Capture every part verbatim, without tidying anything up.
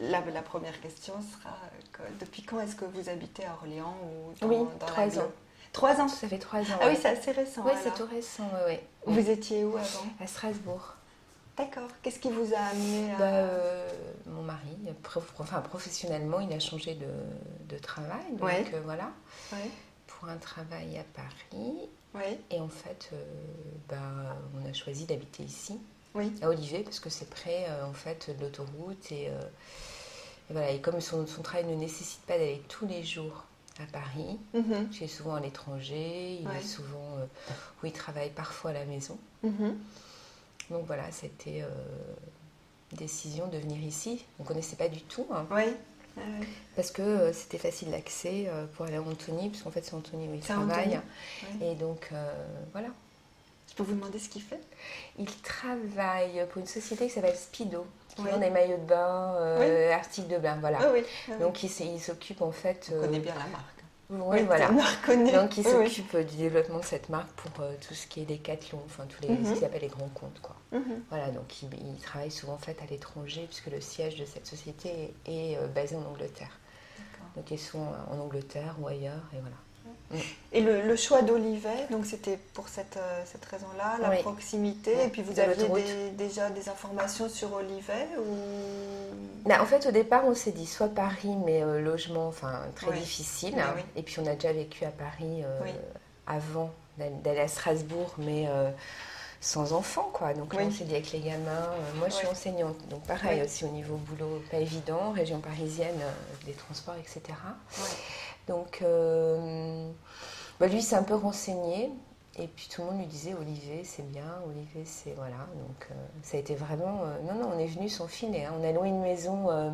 la, la première question sera que, depuis quand est-ce que vous habitez à Orléans ou dans, Oui, dans trois la ans. Trois ans. Ça fait trois ans. Ah ouais. oui, c'est assez récent. Oui, alors. c'est tout récent. Ouais, ouais. Vous étiez où avant? À Strasbourg. D'accord. Qu'est-ce qui vous a amené à... Bah, euh, mon mari, prof, enfin, professionnellement, il a changé de, de travail. Donc Ouais. euh, voilà, Ouais. pour un travail à Paris. Ouais. Et en fait, euh, bah, on a choisi d'habiter ici, Oui. à Olivet, parce que c'est près euh, en fait, de l'autoroute. Et, euh, et, voilà. Et comme son, son travail ne nécessite pas d'aller tous les jours à Paris, Mhm. il est souvent à l'étranger, il Ouais. est souvent euh, où il travaille parfois à la maison. Mhm. Donc voilà, c'était euh, une décision de venir ici. On ne connaissait pas du tout, hein, Oui. Ouais, ouais. parce que euh, c'était facile d'accès euh, pour aller à Antony, parce qu'en fait c'est Antony où il C'est travaille. Antony. Ouais. Et donc euh, voilà. Je peux vous demander ce qu'il fait? Il travaille pour une société qui s'appelle Speedo, qui Oui. vend des maillots de bain, euh, articles de bain, voilà. Oui, oui. oui. Donc il, s'est- il s'occupe en fait... On euh, connaît bien la marque. Oui, voilà. On la reconnaît. Donc il Oui, oui. s'occupe euh, du développement de cette marque pour euh, tout ce qui est Decathlon, enfin tous les, Mhm. ce qu'ils appellent les grands comptes, quoi. Mhm. Voilà, donc il, il travaille souvent en fait à l'étranger, puisque le siège de cette société est, est, euh, basé en Angleterre. D'accord. Donc ils sont en Angleterre ou ailleurs, et voilà. Et le, le choix d'Olivet, donc c'était pour cette, euh, cette raison-là, la Oui. proximité, Oui. et puis vous De aviez l'autoroute. des- déjà des informations sur Olivet ou... Bah, en fait, au départ, on s'est dit soit Paris, mais euh, logement, enfin très Oui. difficile. Oui, hein. oui. Et puis on a déjà vécu à Paris euh, Oui. avant d'aller d'aller à Strasbourg, mais euh, sans enfants, quoi. Donc là, Oui. on s'est dit avec les gamins. euh, moi, je suis Oui. enseignante, donc pareil Oui. aussi au niveau boulot, pas évident, région parisienne, euh, des transports, et cetera. Ouais. Donc, euh, bah, lui, il s'est un peu renseigné. Et puis tout le monde lui disait Olivet, c'est bien, Olivet, c'est voilà. Donc euh, ça a été vraiment. euh, non, non, on est venu sans filet. Hein. On a loué une maison euh,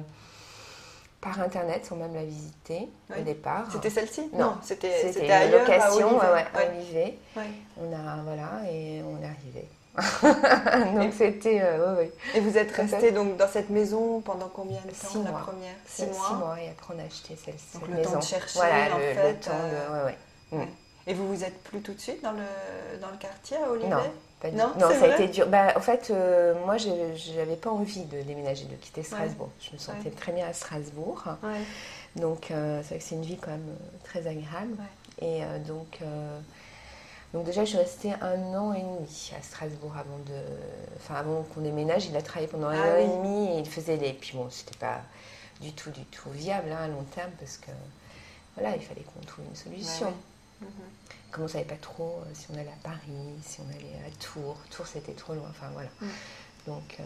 par internet sans même la visiter Oui. au départ. C'était celle-ci? Non, c'était c'était c'était une ailleurs, à location, Olivet. ouais, ouais, à Ouais. Olivet. Ouais. On a voilà et on est arrivé. Donc Et- c'était euh, ouais, ouais. Et vous êtes Tout à fait. resté donc dans cette maison pendant combien de temps? Six la mois. première? Six Six mois. mois et après on a acheté celle, Donc cette le maison. temps de chercher, voilà, en le, fait, le temps euh, de. Ouais, ouais. Mm. Ouais. Et vous vous êtes plus tout de suite dans le, dans le quartier à Olivet? Non, pas du Non, tout. Non, c'est ça a vrai été dur. Bah, en fait, euh, moi, je n'avais pas envie de déménager, de quitter Strasbourg. Je me sentais Ouais. très bien à Strasbourg. Ouais. Donc, euh, c'est vrai que c'est une vie quand même euh, très agréable. Ouais. Et euh, donc, euh, donc, déjà, je suis restée un an et demi à Strasbourg avant de... Enfin, avant qu'on déménage. Il a travaillé pendant un Ah an oui. et demi et il faisait les... Puis bon, c'était pas du tout, du tout viable hein, à long terme parce que, voilà, il fallait qu'on trouve une solution. Ouais, ouais. Mhm. Comme on ne savait pas trop euh, si on allait à Paris, si on allait à Tours. Tours, c'était trop loin. Enfin, voilà. Mm. Donc, euh,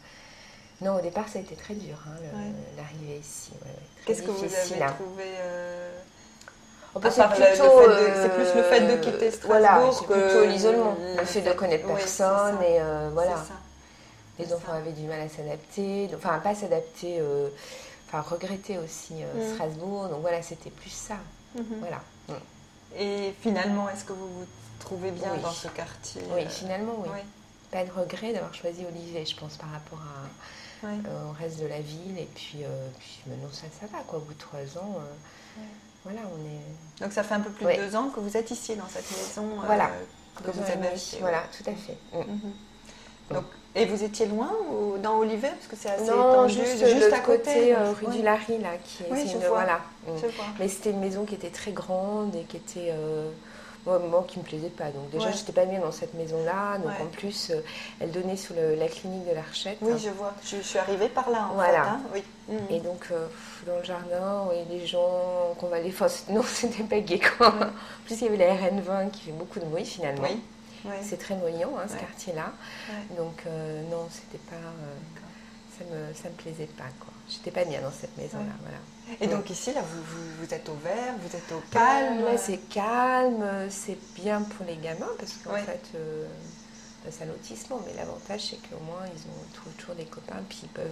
non, au départ, ça a été très dur, hein, le- Ouais. l'arrivée ici. Ouais, ouais, très Qu'est-ce que vous difficile, avez hein. trouvé euh, Oh, bah, à c'est part le- le plutôt, fait de- euh, c'est plus le fait de quitter Voilà, Strasbourg c'est que plutôt l'isolement. le Le fait de fait- connaître oui, personne c'est ça. et euh, voilà. C'est ça. Les c'est enfants ça. avaient du mal à s'adapter, enfin pas s'adapter, euh, enfin regretter aussi euh, Mm. Strasbourg. Donc voilà, c'était plus ça. Mhm. Voilà. Mm. Et finalement, est-ce que vous vous trouvez bien Oui. dans ce quartier? Oui, euh, finalement, oui. Oui. Pas de regret d'avoir choisi Olivet, je pense, par rapport à, Oui. euh, au reste de la ville. Et puis, euh, puis maintenant, ça, ça va, quoi. Au bout de trois ans, euh, Ouais. voilà, on est... Donc ça fait un peu plus Oui. de deux ans que vous êtes ici dans cette maison euh, Voilà. que Deux vous ans et avez demi, achetée. voilà, tout à fait. Mm. Mhm. Donc, et vous étiez loin ou dans Olivet parce que c'est assez Non, étendu, juste, juste de à côté, côté, euh, donc, rue oui. du Larry, là, qui est Oui, c'est je une, vois. voilà. Mm. Je vois. Mais c'était une maison qui était très grande et qui était, euh, moi, moi, qui me plaisait pas. Donc déjà, Ouais. j'étais pas bien dans cette maison-là. Donc Ouais. en plus, euh, elle donnait sur le- la clinique de l'Archette. Oui, je vois. Je, je suis arrivée par là en Voilà. fait. Hein. Oui. Mhm. Et donc, euh, pff, dans le jardin, et les gens qu'on va aller... Enfin, c'est- non, c'était pas gai, quoi. Ouais. En plus, il y avait la R N vingt qui fait beaucoup de bruit, finalement. Oui. Oui. C'est très noyant, hein, ce Ouais. quartier-là. Ouais. Donc, euh, non, c'était pas... euh, ça me, ça me plaisait pas, quoi. J'étais pas bien dans cette maison-là, Ouais. voilà. Et donc ici, là, vous, vous, vous êtes au vert, vous êtes au calme. Là, c'est calme, c'est bien pour les gamins parce qu'en Ouais. fait, euh, bah, c'est un lotissement, mais l'avantage, c'est qu'au moins, ils ont trouvent toujours des copains, puis ils peuvent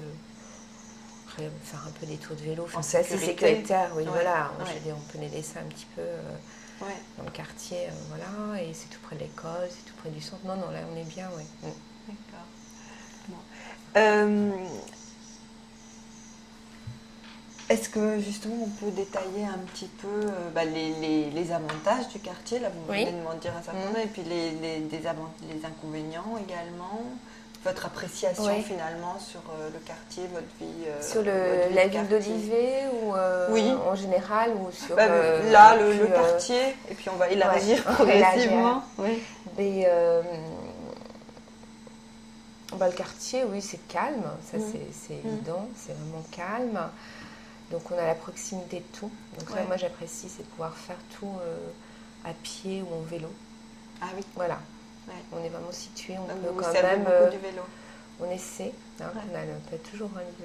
ré- faire un peu des tours de vélo. Enfin, En c'est assez sécurité. sécuritaire, oui, Ouais. voilà. Ouais. Je veux dire, on peut les laisser un petit peu euh, Ouais. dans le quartier, euh, voilà, et c'est tout près de l'école, c'est tout près du centre. Non, non, là, on est bien, oui. D'accord. Bon. Euh, Est-ce que justement on peut détailler un petit peu euh, bah, les, les, les avantages du quartier? Là, vous Oui. venez de m'en dire un certain Mhm. nombre, et puis les, les, des avant- les inconvénients également. votre appréciation Ouais. finalement sur euh, le quartier, votre vie euh, Sur votre le, vie la de ville quartier. d'Olivet ou euh, Oui. en général ou sur Bah, euh, là, le, plus, le euh, quartier, et puis on va élargir ouais, progressivement. Oui. des, euh, bah, le quartier, oui, c'est calme, ça Mm. c'est, c'est Mm. évident, c'est vraiment calme. Donc on a la proximité de tout. Donc ça, Ouais. moi j'apprécie, c'est de pouvoir faire tout euh, à pied ou en vélo. Ah oui. Voilà. Ouais. On est vraiment situé, on Donc peut vous quand servez même. beaucoup euh, du vélo. On essaie, hein, Ouais. on a le- pas toujours un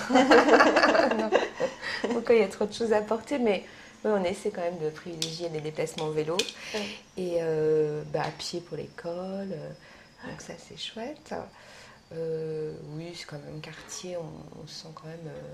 hiver. Donc il y a trop de choses à porter, mais oui, on essaie quand même de privilégier les déplacements en vélo. Ouais. Et euh, bah, à pied pour l'école, euh, donc ça c'est chouette. Euh, oui, c'est quand même un quartier, on, on se sent quand même euh,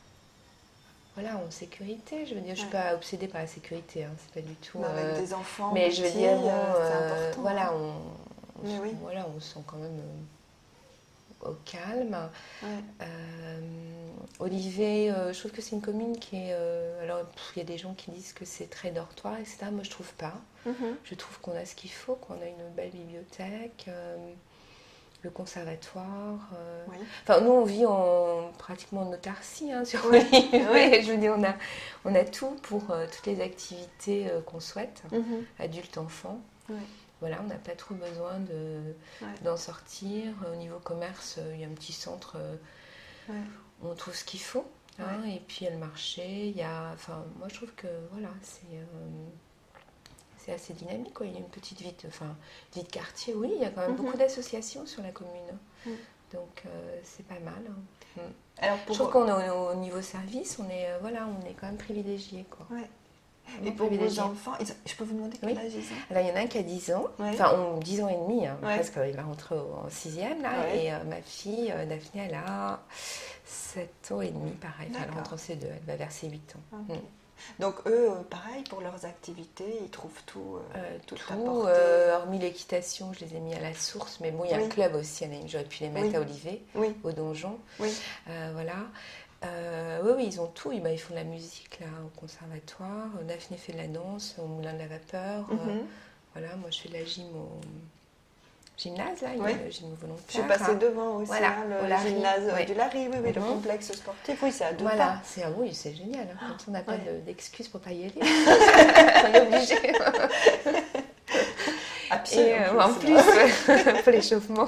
voilà, en sécurité. Je veux dire, je suis Ouais. pas obsédée par la sécurité, hein, c'est pas du tout. Bah, avec euh, des enfants, mais petits, je veux dire, bon, euh, c'est euh, important. voilà, hein. on, on Mais se, oui. voilà, on se sent quand même euh, au calme. Ouais. Euh, Olivet, euh, je trouve que c'est une commune qui est. euh, alors, pff, il y a des gens qui disent que c'est très dortoir, et cetera. Moi, je trouve pas. Mhm. Je trouve qu'on a ce qu'il faut, qu'on a une belle bibliothèque, euh, le conservatoire. euh. Oui. Enfin, nous, on vit en, pratiquement en autarcie hein, sur Oui. Olivet. Oui. Je veux dire, on a, on a tout pour euh, toutes les activités euh, qu'on souhaite, Mhm. adultes, enfants. Ouais. Voilà, on n'a pas trop besoin de, Ouais. d'en sortir. Au niveau commerce, euh, il y a un petit centre. euh, Ouais. On trouve ce qu'il faut, hein, Ouais. et puis il y a le marché, il y a, enfin, moi je trouve que voilà, c'est, euh, c'est assez dynamique, quoi. Il y a une petite vie de, enfin, vie de quartier, oui, il y a quand même Mhm. beaucoup d'associations sur la commune, Mm. donc euh, c'est pas mal. hein. Mm. Alors Je pour, trouve qu'on est au, au niveau service, on est, euh, voilà, on est quand même privilégié, quoi. Ouais. Vraiment Et pour vos privilégié. enfants, ils ont- je peux vous demander quel Oui. âge ils ont? Alors il y en a un qui a dix ans, Ouais. enfin on- dix ans et demi, hein, Ouais. presque, il va rentrer au- en sixième là, Ouais. et euh, ma fille, euh, Daphné, elle a sept ans et demi, pareil, enfin, elle D'accord. rentre en C deux, elle va vers ses huit ans. Ok. Mm. Donc eux, euh, pareil, pour leurs activités, ils trouvent tout, euh, Euh, tout, tout, à portée. euh, hormis l'équitation, je les ai mis à la source, mais bon, il y a Oui. un club aussi, il y en a une, j'aurais pu les mettre Oui. à Olivet, Oui, au donjon, oui. euh, voilà. Euh, oui, oui, ils ont tout, ils, bah, ils font de la musique là au conservatoire, Daphné fait de la danse au Moulin de la Vapeur, euh, Mhm. voilà, moi je fais de la gym au gymnase là, il y Oui. a le gym volontaire. Je suis passée devant aussi, Voilà, hein, au le Larry. gymnase euh, Oui. du Larry, oui, oui, le Mhm. complexe sportif, oui, c'est à deux Voilà, pas. c'est, ah oui, c'est génial, hein, quand on n'a pas Ouais. de- d'excuses pour pas y aller, on est obligé. À pied, Et en euh, plus. en plus, ouais, pour l'échauffement.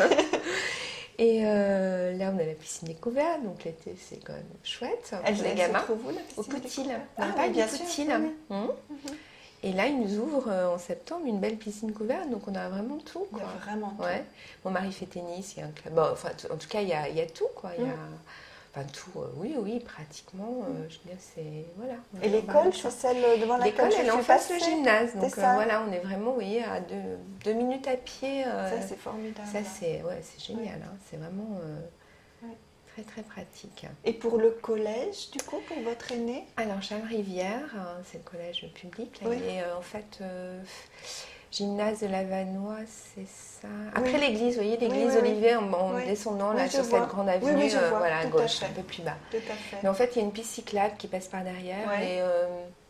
Et euh, là, on a la piscine découverte, donc l'été, c'est quand même chouette pour Elle, les elle gamins. se trouve où, la Au piscine Poutil, découverte dans Ah, le oui, parc du bien sûr, Poutil. oui, oui. Hum. Et là, ils nous ouvrent euh, en septembre une belle piscine couverte, donc on a vraiment tout. Il y Quoi. a vraiment tout. Ouais. Mon mari fait tennis, il y a un club. Bon, enfin, t- en tout cas, il y a, il y a tout, quoi. Il y a, Mm. enfin, tout, euh, oui, oui, pratiquement. euh, je veux dire, c'est. Voilà. on Et est l'école, vraiment c'est chouette. celle devant laquelle L'école, je elle est en suis face le passée. gymnase. Donc C'est euh, ça. voilà, on est vraiment, vous voyez, à deux, deux minutes à pied. euh, Ça, c'est formidable. ça, c'est ouais, c'est génial. hein. C'est vraiment euh, Ouais. très, très pratique. Et pour le collège, du coup, pour votre aîné Alors, Charles Rivière, hein, c'est le collège public. Là, Oui. il est euh, en fait euh, gymnase de la Vanois, c'est ça. Après Oui. l'église, vous voyez, l'église Oui, oui, oui. Olivet, en, en Oui. descendant Oui, là je sur vois. cette grande Oui, avenue, oui, je euh, vois, voilà, à tout à gauche, fait. un peu plus bas. Tout à fait. Mais en fait, il y a une piste cyclable qui passe par derrière Ouais. et euh,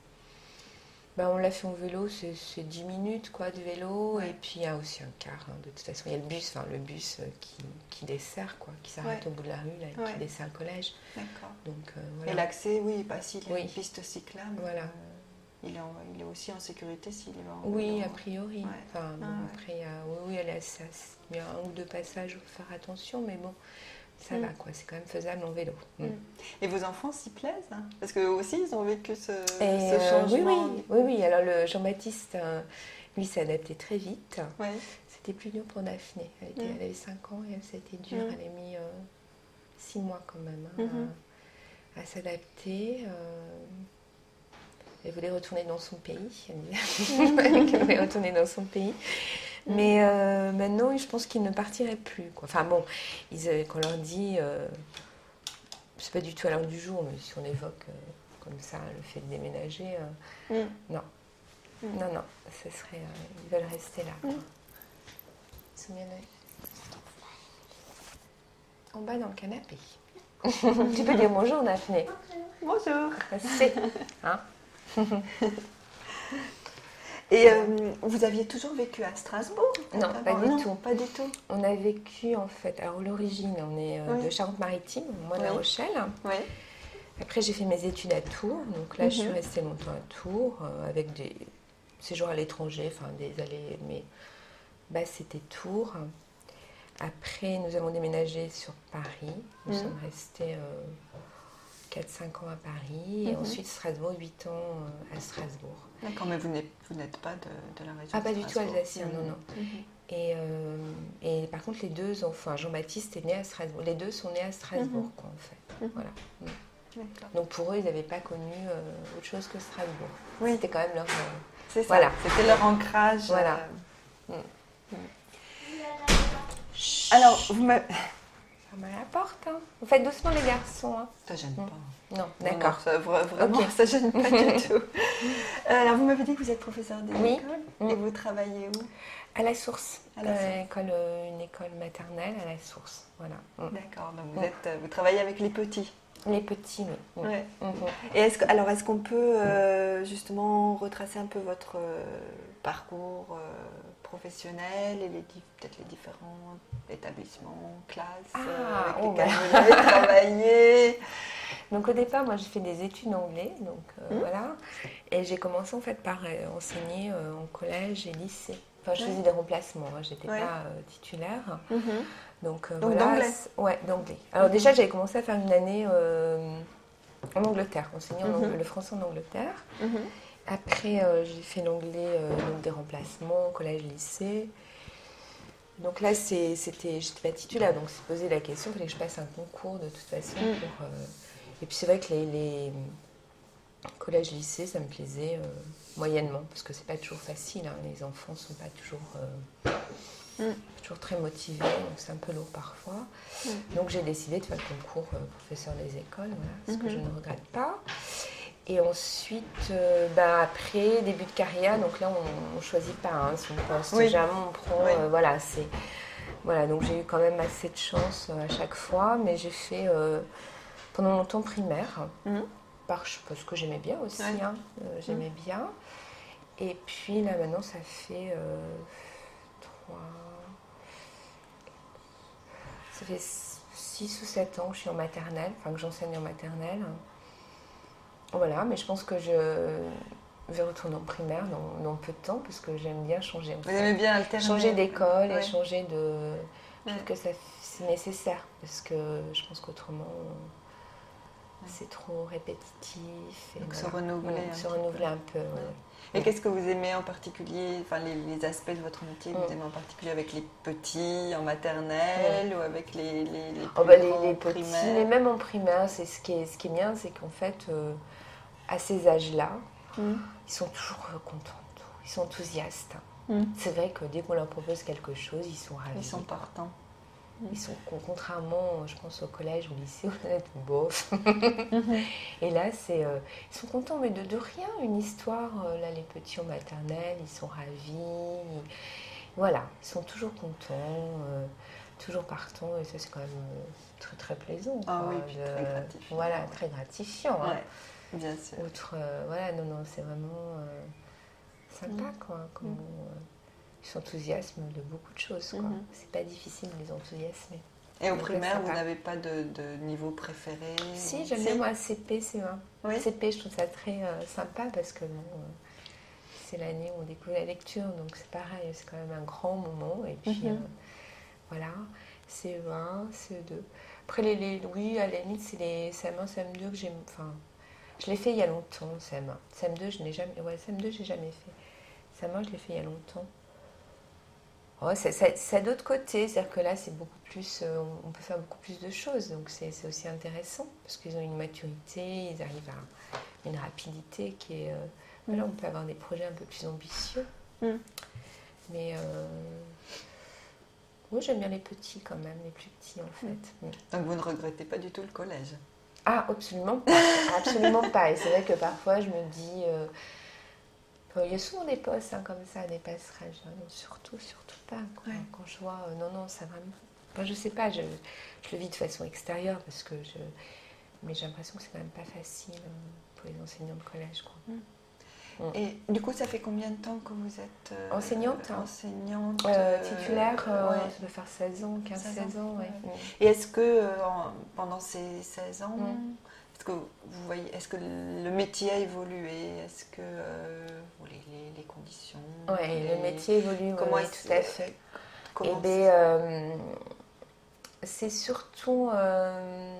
bah, on l'a fait en vélo, c'est c'est dix minutes quoi, de vélo. Ouais. Et puis il y a aussi un car, hein, de toute façon, il y a le bus, enfin le bus euh, qui, qui dessert, quoi, qui s'arrête Ouais. au bout de la rue là, et Ouais. qui dessert le collège. D'accord. Donc euh, voilà. Et l'accès, oui, pas s'il y a Oui. une piste cyclable. Voilà. euh, il, est en- il est aussi en sécurité s'il est en Oui, vélo. a priori. Ouais. Enfin, bon, Ah, ouais. après, il y a, oui, oui, elle a, ça, il y a un ou deux passages où il faut faire attention, mais bon, ça Mm. va, quoi. C'est quand même faisable en vélo. Mm. Mm. Et vos enfants s'y plaisent hein Parce qu'eux aussi, ils ont vécu ce, Et, ce euh, changement. oui, oui, oui, oui. Alors, le Jean-Baptiste, euh, lui, s'est adapté très vite. Ouais. C'était plus dur pour Daphné. Elle, était, Mm. elle avait cinq ans et elle, ça a été dur. Mm. Elle a mis euh, six mois quand même hein, Mhm. à, à s'adapter. euh, Elle voulait retourner dans son pays. Elle disait qu'elle voulait retourner dans son pays. Mais euh, maintenant, je pense qu'ils ne partiraient plus. Quoi. Enfin bon, ils, euh, qu'on leur dit, euh, c'est pas du tout à l'heure du jour, mais si on évoque euh, comme ça le fait de déménager, euh, Mm. non. Mm. Non, non, ce serait, euh, ils veulent rester là. Quoi. Mm. Souviens-toi. En bas dans le canapé. Tu peux dire bonjour, Daphné. Bonjour. C'est, hein. Et euh, vous aviez toujours vécu à Strasbourg? Non, pas du non, tout. Pas du tout. On a vécu en fait, alors l'origine, on est euh, Oui. de Charente-Maritime, moi de La Oui. Rochelle. Oui. Après, j'ai fait mes études à Tours, donc là, je suis Mhm. restée longtemps à Tours, euh, avec des séjours à l'étranger, enfin des allées, mais bah, c'était Tours. Après, nous avons déménagé sur Paris, nous Mhm. sommes restés euh, quatre cinq ans à Paris, et Mhm. ensuite Strasbourg, huit ans euh, à Strasbourg. D'accord, mais vous n'êtes, vous n'êtes pas de, de la région Ah, pas de du tout Strasbourg. alsacien, Mhm. non, non. Mhm. Et, euh, et par contre, les deux, enfin Jean-Baptiste est né à Strasbourg. Les deux sont nés à Strasbourg, Mhm. quoi, en fait. Mhm. Voilà. Mm. D'accord. Donc pour eux, ils n'avaient pas connu euh, autre chose que Strasbourg. Oui. C'était quand même leur. euh, C'est ça, Voilà. c'était leur ancrage. Voilà. euh. Mm. Alors, vous m'avez... Fermez la porte, hein. Vous faites doucement, les garçons. Hein. Ça gêne Mm. pas. Non, Non, d'accord. non, ça, vra- vraiment, Ok. ça gêne pas du tout. Euh, alors, vous m'avez dit que vous êtes professeur d'école Oui. et Mm. vous travaillez où? À la source. À la Euh, source. école, euh, une école maternelle à la source. Voilà. Mm. D'accord, donc vous, Mm. êtes, euh, vous travaillez avec les petits. Les petits, oui. Mm. Ouais. Mhm. Et est-ce que, alors, est-ce qu'on peut euh, justement retracer un peu votre euh, parcours euh, professionnel et les, di- peut-être les différents établissements, classes Ah, euh, avec oh, lesquels bah. vous avez travaillé? Donc au départ, moi j'ai fait des études d'anglais, donc euh, Mhm. voilà. Et j'ai commencé en fait par euh, enseigner euh, en collège et lycée. Enfin, je Ouais. faisais des remplacements, hein, j'étais Ouais. pas euh, titulaire. Mhm. Donc, euh, Donc, voilà. d'anglais. c'est- Ouais, d'anglais. Alors Mhm. déjà, j'avais commencé à faire une année euh, en Angleterre, enseigner en Mhm. anglais- le français en Angleterre. Mhm. Après, euh, j'ai fait l'anglais, euh, donc des remplacements, collège, lycée. Donc là, c'est- c'était, j'étais pas titulaire, donc c'est posé la question, il fallait que je passe un concours de toute façon. Mm. Pour, euh, Et puis c'est vrai que les, les collèges, lycées, ça me plaisait euh, moyennement, parce que c'est pas toujours facile, hein. Les enfants sont pas toujours, euh, Mm. toujours très motivés, donc c'est un peu lourd parfois. Mm. Donc j'ai décidé de faire le concours euh, professeur des écoles, voilà, ce que Mhm. je ne regrette pas. Et ensuite, euh, bah, après, début de carrière, donc là on ne choisit pas hein, son poste, Oui. jamais on prend, Oui. euh, voilà, c'est... Voilà, donc j'ai eu quand même assez de chance euh, à chaque fois, mais j'ai fait euh, pendant longtemps primaire, Mhm. par, parce que j'aimais bien aussi, Ouais. hein, euh, j'aimais bien. Et puis là maintenant ça fait euh, trois... Ça fait six ou sept ans que je suis en maternelle, enfin que j'enseigne en maternelle. Voilà, mais je pense que je vais retourner en primaire dans, dans peu de temps, parce que j'aime bien changer. En Vous fait. aimez bien alterner. Changer d'école Ouais. et changer de... Je trouve Ouais. que ça, c'est nécessaire, parce que je pense qu'autrement, c'est trop répétitif. Et Donc se voilà. renouveler Mm, un Se petit renouveler peu. un peu, ouais. Et Ouais. qu'est-ce que vous aimez en particulier, enfin les, les aspects de votre métier que vous Mm. aimez en particulier avec les petits en maternelle ou avec les, les, les Oh plus bah, les, grands les en petits, primaire? mais même en primaire, c'est ce qui est, ce qui est bien, c'est qu'en fait, euh, à ces âges-là, Mm. ils sont toujours euh, contents de tout, ils sont enthousiastes. Mm. C'est vrai que dès qu'on leur propose quelque chose, ils sont ravis. Ils sont partants. Ils sont, contrairement, je pense, au collège, au lycée, on est bof. Mhm. Et là, c'est, euh, ils sont contents, mais de, de rien, une histoire. euh, là, les petits en maternelle, ils sont ravis. ils- Voilà, ils sont toujours contents, euh, toujours partants, et ça, c'est quand même euh, très, très plaisant. Ah quoi, oui, puis très gratifiant. Voilà, très gratifiant. hein. Ouais, bien sûr. Outre, euh, voilà, non, non, c'est vraiment euh, sympa, Mm. quoi. Comment, Mm. euh, ils s'enthousiasment de beaucoup de choses, quoi. Mhm. C'est pas difficile de les enthousiasmer. Et au Donc, primaire, sympa. vous n'avez pas de, de niveau préféré? Si, j'aime bien moi C P, C E un. Oui. C P, je trouve ça très euh, sympa parce que bon, euh, c'est l'année où on découvre la lecture, donc c'est pareil, c'est quand même un grand moment. Et puis Mhm. euh, voilà, C E un, C E deux. Après, les, les, oui, à la limite, c'est les C M un, C M deux que j'aime. Enfin, je l'ai fait il y a longtemps, C M un. C M deux, je n'ai jamais. Ouais, C M deux, j'ai jamais fait. C M un, je l'ai fait il y a longtemps. Oh, ça, ça, ça d'autre côté, c'est-à-dire que là, c'est beaucoup plus, euh, on peut faire beaucoup plus de choses, donc c'est, c'est aussi intéressant, parce qu'ils ont une maturité, ils arrivent à une rapidité qui est... euh, voilà, on peut avoir des projets un peu plus ambitieux. Mm. Mais euh, moi, j'aime bien les petits quand même, les plus petits en fait. Mm. Donc vous ne regrettez pas du tout le collège? Ah, absolument pas, absolument pas. Et c'est vrai que parfois, je me dis... euh, il y a souvent des postes hein, comme ça, des passerelles. Je dis, non, surtout, surtout pas. Quoi. Ouais. Quand je vois, euh, non, non, ça vraiment. Enfin, je sais pas, je, je le vis de façon extérieure parce que je. Mais j'ai l'impression que c'est quand même pas facile euh, pour les enseignants de collège. Quoi. Et du coup, ça fait combien de temps que vous êtes euh, enseignante enseignante euh, Titulaire, euh, ouais. Ça doit faire seize ans, quinze seize ans. Ouais. Ouais. Et est-ce que euh, en, pendant ces seize ans, mm. est-ce que vous voyez, est-ce que le métier a évolué? Est-ce que euh, les, les, les conditions Oui, les... le métier évolue, comment oui, tout à fait. Comment Et bien, euh, c'est surtout... Euh,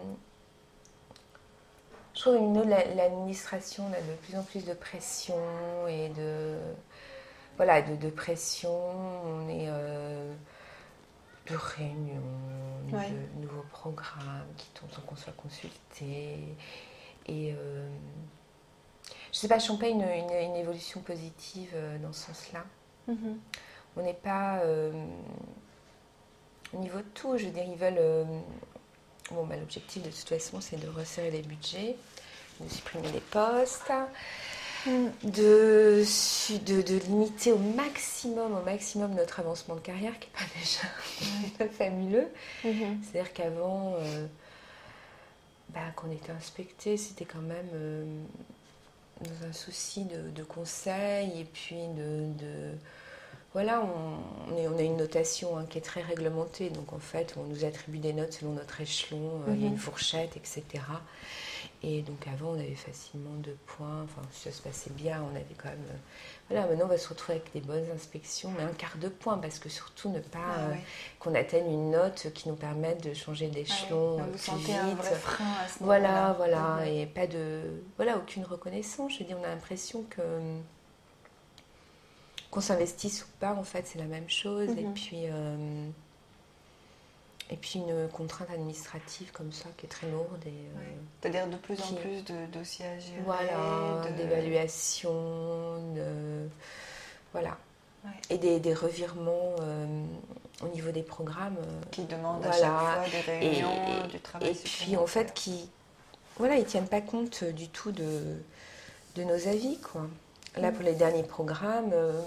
je trouve une l'administration a de plus en plus de pression et de voilà de, de pression. On est euh, de réunions, ouais. de nouveaux programmes qui tombent sans qu'on soit consulté. Et euh, je sais pas, je sens pas une, une, une évolution positive dans ce sens-là. Mm-hmm. On n'est pas euh, au niveau de tout. Je veux dire, ils veulent. Euh, Bon, bah, l'objectif de toute façon, c'est de resserrer les budgets, de supprimer les postes, mm. de, de, de limiter au maximum, au maximum notre avancement de carrière, qui n'est pas déjà fabuleux. Mm-hmm. C'est-à-dire qu'avant, euh, bah, qu'on était inspecté, c'était quand même euh, dans un souci de, de conseil et puis de... de Voilà, on, on, est, on a une notation hein, qui est très réglementée, donc en fait, on nous attribue des notes selon notre échelon, mm-hmm. euh, il y a une fourchette, et cetera. Et donc avant, on avait facilement deux points, enfin, si ça se passait bien, on avait quand même... Euh, voilà, maintenant, on va se retrouver avec des bonnes inspections, mais un quart de point, parce que surtout, ne pas ah, euh, ouais. qu'on atteigne une note qui nous permette de changer d'échelon ah, ouais. plus vous vite. Un vrai frein à ce voilà, voilà, mm-hmm. et pas de... Voilà, aucune reconnaissance. Je veux dire, on a l'impression que... Qu'on s'investisse ou pas, en fait, c'est la même chose. Mm-hmm. Et puis, euh, et puis une contrainte administrative comme ça qui est très lourde. Et, euh, ouais. C'est-à-dire de plus qui, en plus de dossiers à gérer. Voilà, de... d'évaluation, de, voilà. Ouais. Et des, des revirements euh, au niveau des programmes. Qui demandent voilà. à chaque fois des réunions, et, du travail Et puis, en fait, qui, voilà, ils ne tiennent pas compte du tout de, de nos avis, quoi. Là, pour les derniers programmes, euh,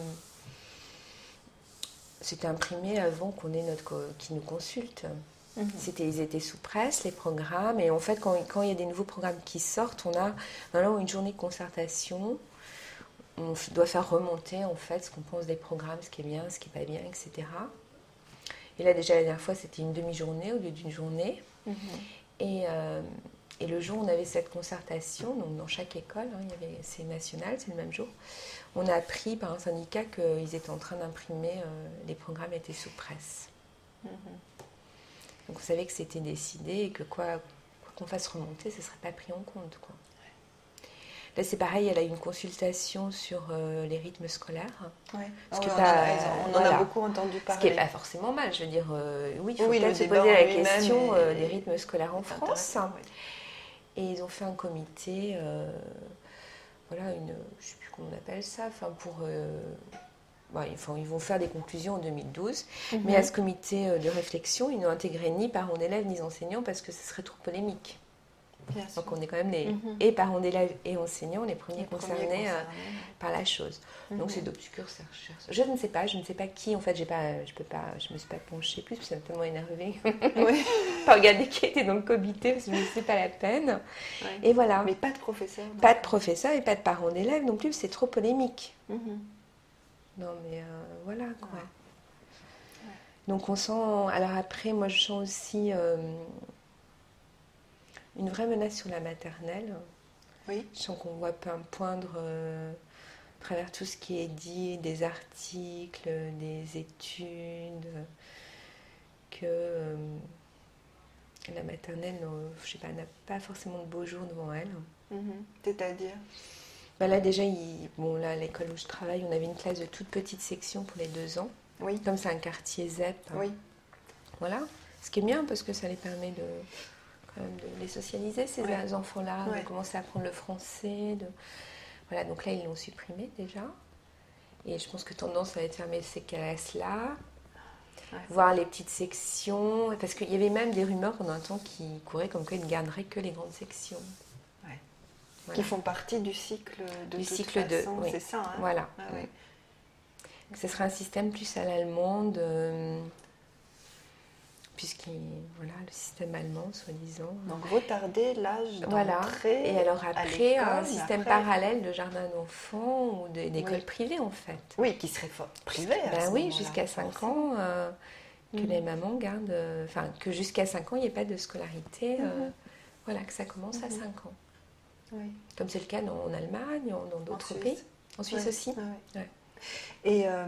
c'était imprimé avant qu'on ait notre co- qui nous consulte. Mm-hmm. C'était, ils étaient sous presse, les programmes. Et en fait, quand, quand il y a des nouveaux programmes qui sortent, on a normalement une journée de concertation. On doit faire remonter, en fait, ce qu'on pense des programmes, ce qui est bien, ce qui n'est pas bien, et cetera. Et là, déjà, la dernière fois, c'était une demi-journée au lieu d'une journée. Mm-hmm. Et... Euh, Et le jour où on avait cette concertation, donc dans chaque école, hein, il y avait, c'est national, c'est le même jour, on a appris par un syndicat qu'ils étaient en train d'imprimer, euh, les programmes étaient sous presse. Mm-hmm. Donc on savait que c'était décidé et que quoi, quoi qu'on fasse remonter, ce ne serait pas pris en compte, quoi. Là, c'est pareil, elle a eu une consultation sur euh, les rythmes scolaires. Ouais. Parce oh, que oui, pas, on, en a, on voilà. en a beaucoup entendu parler. Ce qui n'est pas forcément mal, je veux dire, euh, oui, il faut oui, peut-être se poser la question euh, des rythmes scolaires en France. Oui. Et ils ont fait un comité, euh, voilà, une, je ne sais plus comment on appelle ça, enfin pour, euh, bah, enfin, ils vont faire des conclusions en deux mille douze, mm-hmm. mais à ce comité de réflexion, ils n'ont intégré ni parents d'élèves ni enseignants parce que ce serait trop polémique. Bien Donc sûr. On est quand même les mm-hmm. et parents d'élèves et enseignants les premiers les concernés, premiers concernés. Euh, par la chose. Mm-hmm. Donc c'est d'obscures recherches. Je ne sais pas, je ne sais pas qui. En fait, j'ai pas, je peux pas, je me suis pas penchée plus, parce que ça m'a tellement énervée. Oui. Pas regarder qui était dans le comité parce que je me dis c'est pas la peine. Ouais. Et voilà. Mais pas de professeur. Pas de professeur et pas de parents d'élèves non plus. C'est trop polémique. Mm-hmm. Non mais euh, voilà quoi. Ouais. Ouais. Donc on sent. Alors après, moi je sens aussi. Euh, une vraie menace sur la maternelle. Oui. Je sens qu'on voit poindre euh, à travers tout ce qui est dit, des articles, des études, que euh, la maternelle, je sais pas, n'a pas forcément de beaux jours devant elle. Mm-hmm. C'est-à-dire bah là déjà, il, bon là à l'école où je travaille, on avait une classe de toute petite section pour les deux ans. Oui. Comme c'est un quartier Z E P. Oui. Voilà. Ce qui est bien parce que ça les permet de de les socialiser, ces ouais. enfants-là, ouais. de commencer à apprendre le français. De... Voilà, donc là, ils l'ont supprimé déjà. Et je pense que tendance va être fermer ces classes-là, ouais. voir les petites sections. Parce qu'il y avait même des rumeurs pendant un temps qui couraient comme quoi ils ne garderaient que les grandes sections. Ouais. Voilà. Qui font partie du cycle de du toute cycle façon, de, oui. c'est ça. Hein voilà. Ah, ouais. Ce serait un système plus à l'allemande. Euh... puisqu'il voilà, le système allemand, soi-disant. Donc retarder l'âge Voilà. d'entrée. Et alors à après, l'école, un système après... parallèle de jardin d'enfants ou de- d'école Oui. privée en fait. Oui, qui serait fort privé. À Ben ce oui, moment-là, jusqu'à cinq forcément. ans, euh, que Mhm. les mamans gardent. euh, Enfin, que jusqu'à cinq ans, il n'y ait pas de scolarité. euh, Mhm. Voilà, que ça commence à Mhm. cinq ans. Oui. Comme c'est le cas dans- en Allemagne, en- dans En d'autres Suisse. pays. En Suisse Ouais. aussi. Ah ouais. Ouais. Et euh,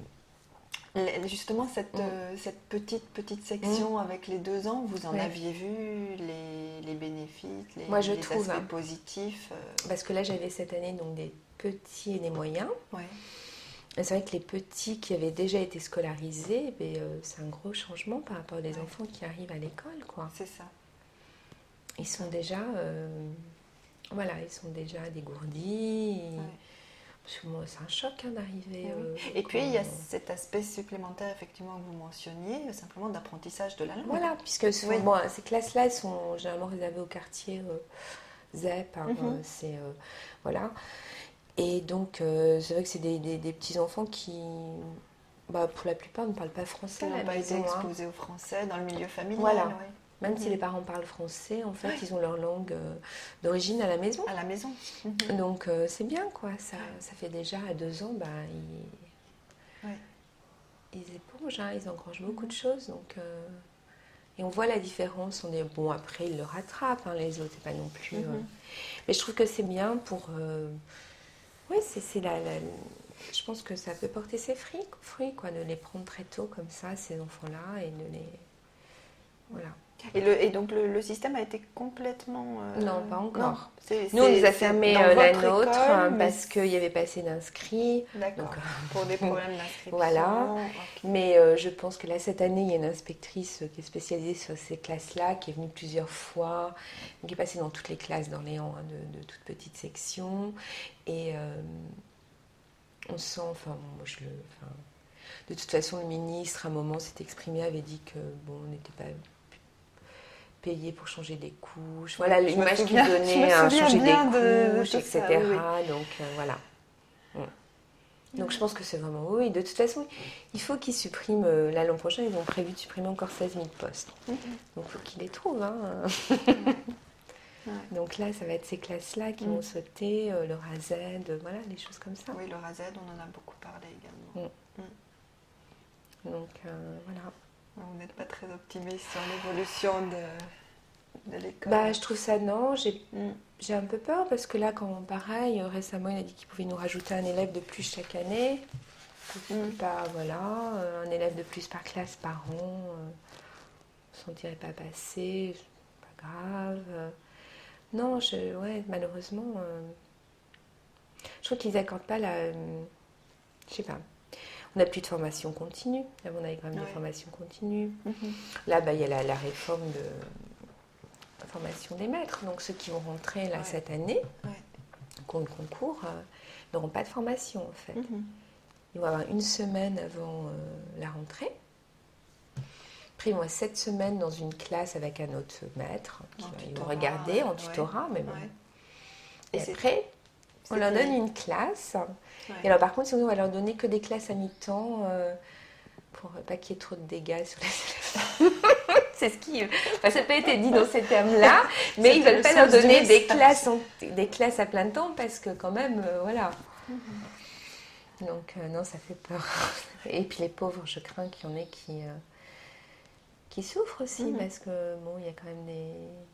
les- justement, cette, Mm. euh, cette petite, petite section avec les deux ans, vous en Ouais. aviez vu les, les bénéfices, les, Moi, je les trouve, aspects hein. positifs euh, Parce que là, j'avais cette année donc des petits et des moyens. ouais. Et c'est vrai que les petits qui avaient déjà été scolarisés, ben, euh, c'est un gros changement par rapport aux Ouais. enfants qui arrivent à l'école, quoi. C'est ça. Ils sont déjà, euh, voilà, ils sont déjà dégourdis. Ouais. Parce que moi, c'est un choc hein, d'arriver. Oui. euh, Et puis, quand- il y a cet aspect supplémentaire, effectivement, que vous mentionniez, simplement d'apprentissage de la langue. Voilà, puisque ce- Oui. bon, ces classes-là elles sont généralement réservées au quartier euh, Z E P. Hein, Mhm. euh, c'est euh, voilà. Et donc, euh, c'est vrai que c'est des, des- des petits enfants qui, bah, pour la plupart, ne parlent pas français Ils à n'ont la pas été maison. hein. exposés au français dans le milieu familial. Voilà. ouais. Même Mhm. si les parents parlent français, en fait, Ouais. ils ont leur langue euh, d'origine à la maison. À la maison. Mhm. Donc, euh, c'est bien, quoi. Ça, Ouais. ça fait déjà à deux ans, bah, ils, Ouais. ils épongent, hein, ils engrangent beaucoup de choses. Donc, euh, et on voit la différence. On est, bon, après, ils le rattrapent, hein, les autres, c'est pas non plus. euh, Mhm. Mais je trouve que c'est bien pour. Euh, oui, c'est c'est la, la- je pense que ça peut porter ses fruits, fruits, quoi, de les prendre très tôt comme ça, ces enfants-là, et de les. Voilà. Et, le, et donc le, le système a été complètement... euh, Non, pas encore. non, c'est- Nous, on c'est- nous a c'est fermé dans euh, la votre nôtre école, hein, mais parce qu'il n'y avait pas assez d'inscrits. D'accord, Donc, pour des problèmes d'inscription. Voilà. Ok. Mais euh, je pense que là, cette année, il y a une inspectrice qui est spécialisée sur ces classes-là, qui est venue plusieurs fois, qui est passée dans toutes les classes d'Orléans, hein, de, de toutes petites sections. Et euh, on sent, enfin, moi je le. Enfin, de toute façon, le ministre, à un moment, s'est exprimé, avait dit que bon, on n'était pas payé pour changer des couches. Voilà Je me l'image qu'il souviens- je me donnait à souviens changer des bien de- de couches, tout ça, et cetera. oui, Donc euh, voilà. Mm. Donc je pense que c'est vraiment oui. De toute façon, il faut qu'ils suppriment euh, là l'an prochain. Ils ont prévu de supprimer encore seize mille postes. Mhm. Donc il faut qu'ils les trouvent. Hein. Ouais. Donc là, ça va être ces classes-là qui Mm. vont sauter, euh, le R A Z, euh, voilà, des choses comme ça. Oui, le R A Z, on en a beaucoup parlé également. Donc euh, voilà. Vous n'êtes pas très optimiste sur l'évolution de, de l'école. Bah, je trouve ça non. J'ai Mm. j'ai un peu peur parce que là, quand pareil, euh, récemment, il a dit qu'il pouvait nous rajouter un élève de plus chaque année. Mm. Pas voilà, euh, un élève de plus par classe par an. Euh, on ne sentirait pas passer, c'est pas grave. euh. Non, je, ouais, malheureusement, euh, je trouve qu'ils n'accordent pas la. euh, je sais pas. On n'a plus de formation continue. Avant, on avait quand même Ouais. des formations continues. Mhm. Là, bah, il y a la, la réforme de la formation des maîtres. Donc, ceux qui vont rentrer là Ouais. cette année, Ouais. qui ont le concours, euh, n'auront pas de formation en fait. Mhm. Ils vont avoir une semaine avant euh, la rentrée. Après, ils vont avoir sept semaines dans une classe avec un autre maître. Qui En va- ils vont tutorat, regarder en ouais. tutorat, mais bon. Ouais. Et, Et c'est- après, on c'est leur donne fini. une classe. Ouais. Et alors, par contre, sinon, on va leur donner que des classes à mi-temps euh, pour pas qu'il y ait trop de dégâts sur les élèves. C'est ce qui. Enfin, ça n'a pas été dit dans ces termes-là, mais C'était ils ne veulent le pas leur sens du donner des message. classes, en- des classes à plein temps parce que, quand même, euh, voilà. Donc, euh, non, ça fait peur. Et puis, les pauvres, je crains qu'il y en ait qui, euh, qui souffrent aussi Mhm. parce que, bon, il y a quand même des.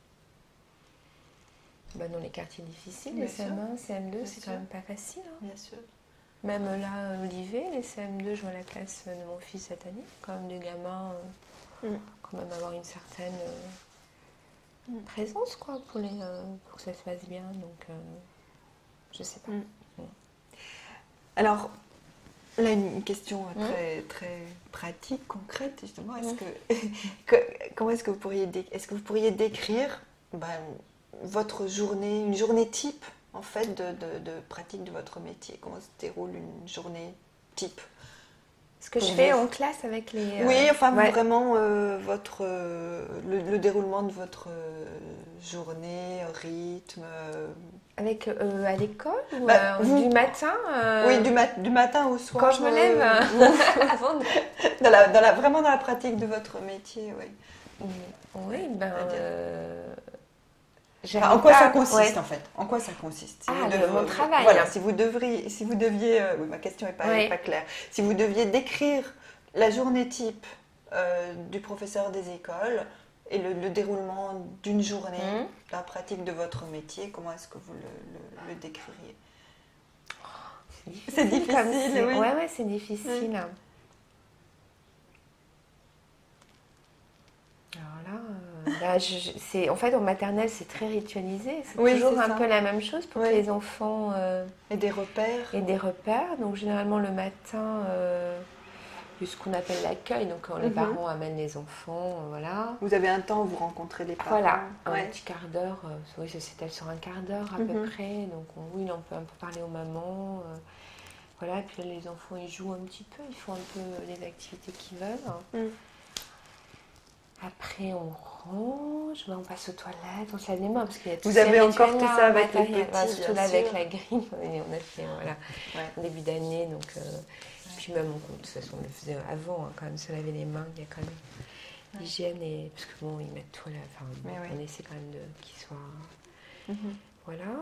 Bah, dans les quartiers difficiles, Bien les C M un, C M deux, Bien c'est sûr. quand même pas facile. hein. Bien sûr. Même là, Olivier, les C M deux, je vois la classe de mon fils cette année. Quand même des gamins, euh, Mm. quand même avoir une certaine euh, Mm. présence, quoi, pour, les, euh, pour que ça se passe bien. Donc, euh, je sais pas. Mm. Alors, là, une question Mm. très, très pratique, concrète, justement. Est-ce Mm. que, que- comment est-ce que vous pourriez, dé- est-ce que vous pourriez décrire ben, votre journée, une journée type, en fait, de, de- de pratique de votre métier? Comment se déroule une journée type? Ce que Pour je fais vous. en classe avec les... euh, Oui, enfin ouais. vraiment euh, votre euh, le, le déroulement de votre euh, journée, rythme. euh, Avec, euh, à l'école ou Bah, euh, vous- du matin euh, Oui, du, mat- du matin au soir. Quand je me lève, euh, euh, avant de... dans la, dans la- vraiment dans la pratique de votre métier, oui. Oui, ben... C'est-à-dire- euh, Enfin, j'arrive en quoi pas ça à- consiste ouais. en fait En quoi ça consiste Si Ah, vous le- devez- mon travail. Voilà, si vous devriez, si vous deviez, euh, oui, ma question n'est pas, Ouais. pas claire. Si vous deviez décrire la journée type euh, du professeur des écoles et le, le déroulement d'une journée, Mhm. la pratique de votre métier, comment est-ce que vous le, le- le décririez C'est difficile, Comme c'est- oui. Ouais, ouais, c'est difficile. Alors là, euh, bah, je- je- c'est, en fait, en maternelle, c'est très ritualisé. C'est Oui, toujours c'est un ça. peu la même chose pour Oui. que les enfants euh, Et des repères aient des repères. Donc, généralement, le matin, euh, il y a ce qu'on appelle l'accueil. Donc, quand les Mhm. parents amènent les enfants, euh, voilà. Vous avez un temps où vous rencontrez les parents. Voilà, un Ouais. petit quart d'heure. euh, oui, ça s'étale sur un quart d'heure à Mhm. peu près. Donc, on- oui, on peut un peu parler aux mamans. euh, voilà, et puis là, les enfants, ils jouent un petit peu. Ils font un peu les activités qu'ils veulent. Mm. Après, on range, ben, on passe aux toilettes, on se lave les mains parce qu'il y a tous Vous ces avez encore rituels-là, tout ça avec les matériel, petits, ben, bien surtout là sûr. avec la grille, et on a fait voilà, Ouais. en début d'année. Donc, euh, puis même, on, de toute façon, on le faisait avant, hein, quand même, se laver les mains, il y a quand même Ouais. l'hygiène, et, parce que bon, ils mettent tout là, enfin, bon, Mais oui. on essaie quand même de, qu'ils soient... Mhm. Voilà.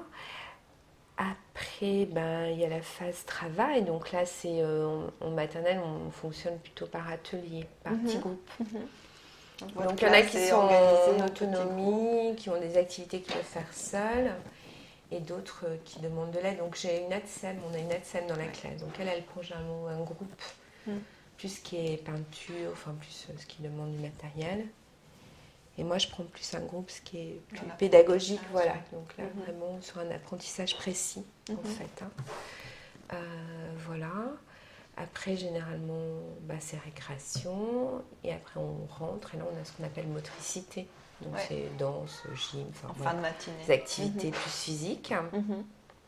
Après, ben, il y a la phase travail. Donc là, c'est euh, en, en maternelle, on fonctionne plutôt par atelier, par Mhm. petits groupes. Votre Donc il y en a classe qui est sont organisée en petits autonomie, qui ont des activités qu'ils peuvent faire seuls, et d'autres euh, qui demandent de l'aide. Donc j'ai une ATSEM, on a une ATSEM dans la classe. Donc elle, elle prend généralement un groupe, Mm. plus ce qui est peinture, enfin plus euh, ce qui demande du matériel. Et moi, je prends plus un groupe, ce qui est plus Un pédagogique, apprentissage, voilà. ouais. Donc là, Mhm. vraiment sur un apprentissage précis, en Mhm. fait. hein. Euh, voilà. Après, généralement, bah, c'est récréation. Et après, on rentre. Et là, on a ce qu'on appelle motricité. Donc, Ouais. c'est danse, gym, enfin, En voilà, fin de matinée. des activités plus physiques. Mhm.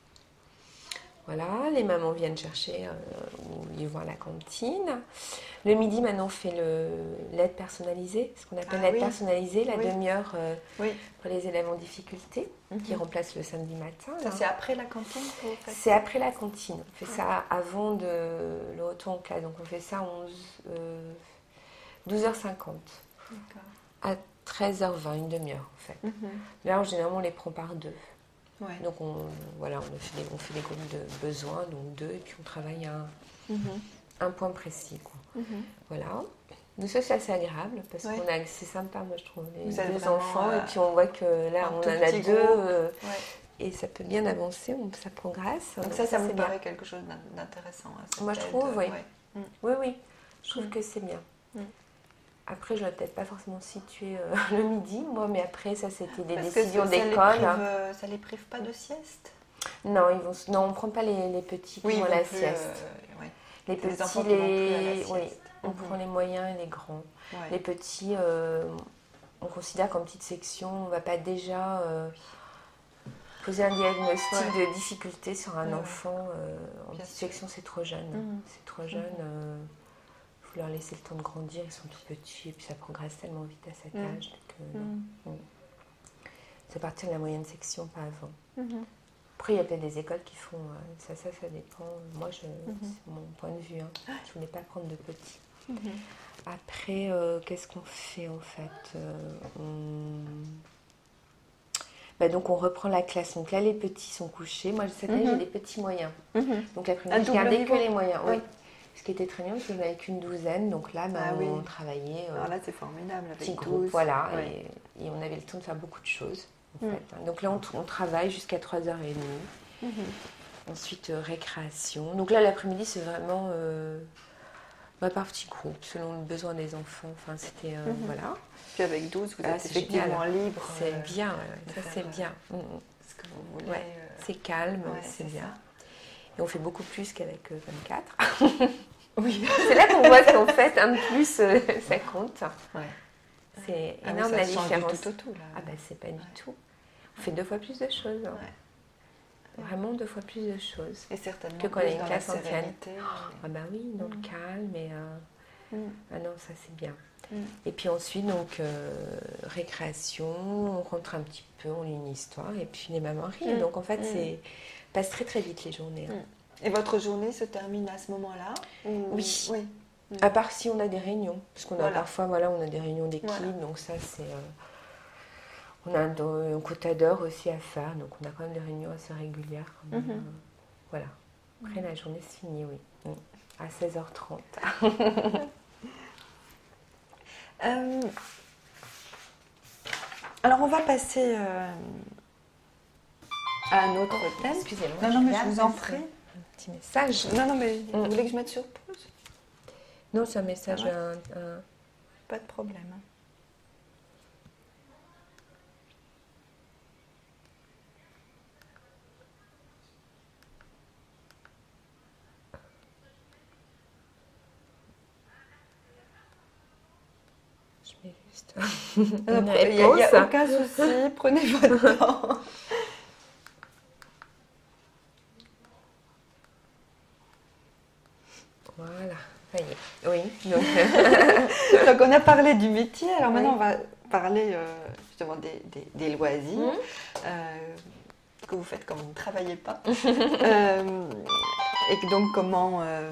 Voilà, les mamans viennent chercher, euh, ou ils vont à la cantine. Le midi, maintenant, on fait le- l'aide personnalisée, ce qu'on appelle Ah l'aide oui. personnalisée, la Oui. demi-heure euh, Oui. pour les élèves en difficulté, qui Mhm. remplace le samedi matin. Ça, là. c'est après la cantine que vous faites C'est après la cantine. On fait ça avant de, le retour en classe. Donc on fait ça à onze, euh, douze heures cinquante. D'accord. À treize heures vingt, une demi-heure en fait. Mhm. Là, en général, on les prend par deux. Ouais. Donc on, voilà, on fait, des, on fait des groupes de besoins, donc deux, et puis on travaille à un, Mhm. un point précis. Quoi. Mhm. Voilà. Donc ça, c'est assez agréable parce Ouais. qu'on a, c'est sympa, moi je trouve, les Vous êtes deux vraiment, enfants. euh, Et puis on voit que là, un on tout en a petit deux. groupe. euh, Ouais. et ça peut bien avancer, on, ça progresse. Donc ça, ça vous c'est bien. paraît quelque chose d'in- d'intéressant. hein, cette Moi, je aide, trouve, euh, oui. ouais. Mm. Oui, oui, je trouve Mm. que c'est bien. Mm. Après, je ne l'ai peut-être pas forcément situé euh, le midi, moi, mais après, ça, c'était des Parce que décisions ça les d'école. prive, euh, ça les prive pas de sieste Non, ils vont, s- non, on ne prend pas les, les petits qui ils vont à vont la plus, sieste. euh, ouais. Les les petits, enfants qui vont plus à la les... sieste. oui, on Mhm. prend les moyens et les grands. Ouais. Les petits, euh, on considère comme petite section, on ne va pas déjà euh, poser un diagnostic Ouais. de difficulté sur un Ouais, ouais. enfant. euh, en Bien petite sûr. section, c'est trop jeune. Mhm. C'est trop jeune. Il faut leur laisser le temps de grandir, ils sont tout petits et puis ça progresse tellement vite à cet Mhm. âge. que, non. Mhm. C'est à partir de la moyenne section, pas avant. Mhm. Après, il y a peut-être des écoles qui font euh, ça, ça, ça dépend. Moi, je, Mhm. c'est mon point de vue. Hein. Je ne voulais pas prendre de petits. Mhm. Après, euh, qu'est-ce qu'on fait en fait Euh, on... Bah, donc, on reprend la classe. Donc là, les petits sont couchés. Moi, cette année, Mhm. j'ai des petits moyens. Mhm. Donc Un l'après-midi, je double gardais niveau. que les moyens. Oui. Oui. Ce qui était très bien, parce que j'en avais qu'une douzaine. Donc là, bah, Ah oui. on travaillait. euh, Alors là, c'est formidable avec petit douze. groupe, voilà, Ouais. et, et on avait le temps de faire beaucoup de choses. En Mm. fait, hein. Donc là, on, tr- on travaille jusqu'à trois heures trente. Mhm. Ensuite, euh, récréation. Donc là, l'après-midi, c'est vraiment euh, bah, par petits groupes, selon le besoin des enfants. Enfin, c'était, euh, Mhm. voilà. Puis avec douze, vous Ah, êtes c'est effectivement génial. libre. C'est euh, bien, ouais, ouais, de ça faire, c'est euh, bien. Mm, mm. ce que vous voulez. Ouais, euh, c'est calme, ouais, c'est c'est bien. ça. Et on fait beaucoup plus qu'avec euh, vingt-quatre. Oui. C'est là qu'on voit qu'en fait, un de plus, euh, ça compte. Ouais. C'est Ah oui, énorme ça la change du différence. tout au tout, là. Ah ben c'est pas du Ouais. tout. On fait deux fois plus de choses. hein. Ouais. vraiment deux fois plus de choses. Et certainement que quand il y a une dans classe la entière. sérénité. Ah bah oui, dans Mm. le calme. Et, euh, Mm. ah non, ça c'est bien. Mm. Et puis ensuite, donc, euh, récréation, on rentre un petit peu, on lit une histoire, et puis les mamans rient. Mm. Donc en fait, Mm. c'est passe très très vite les journées. Hein. Et votre journée se termine à ce moment-là ou... Oui. oui. Mm. À part si on a des réunions, parce qu'on a Voilà. parfois, voilà, on a des réunions d'équipe, Voilà. donc ça c'est... euh, on a un, un quota d'heures aussi à faire, donc on a quand même des réunions assez régulières. Mais, Mhm. euh, voilà. Après la journée se finit, oui. Mm. À seize heures trente. Euh, alors on va passer euh, à un autre thème. Excusez-moi. Non, non, mais je regarde vous en parce que- prie. Un petit message. Non, non, mais Mm. vous voulez que je mette sur pause? Non, c'est un message. Ah ouais. un- un- Pas de problème. Je mets juste Il une n'y a, y réponse. a aucun souci, prenez votre temps. Voilà, ça y est. Oui, donc, Donc on a parlé du métier, alors Oui. maintenant on va parler euh, justement des, des- des loisirs Mhm. euh, que vous faites quand vous ne travaillez pas. Euh, et que donc comment, euh,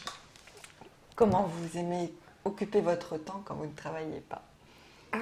comment vous aimez occuper votre temps quand vous ne travaillez pas. ah.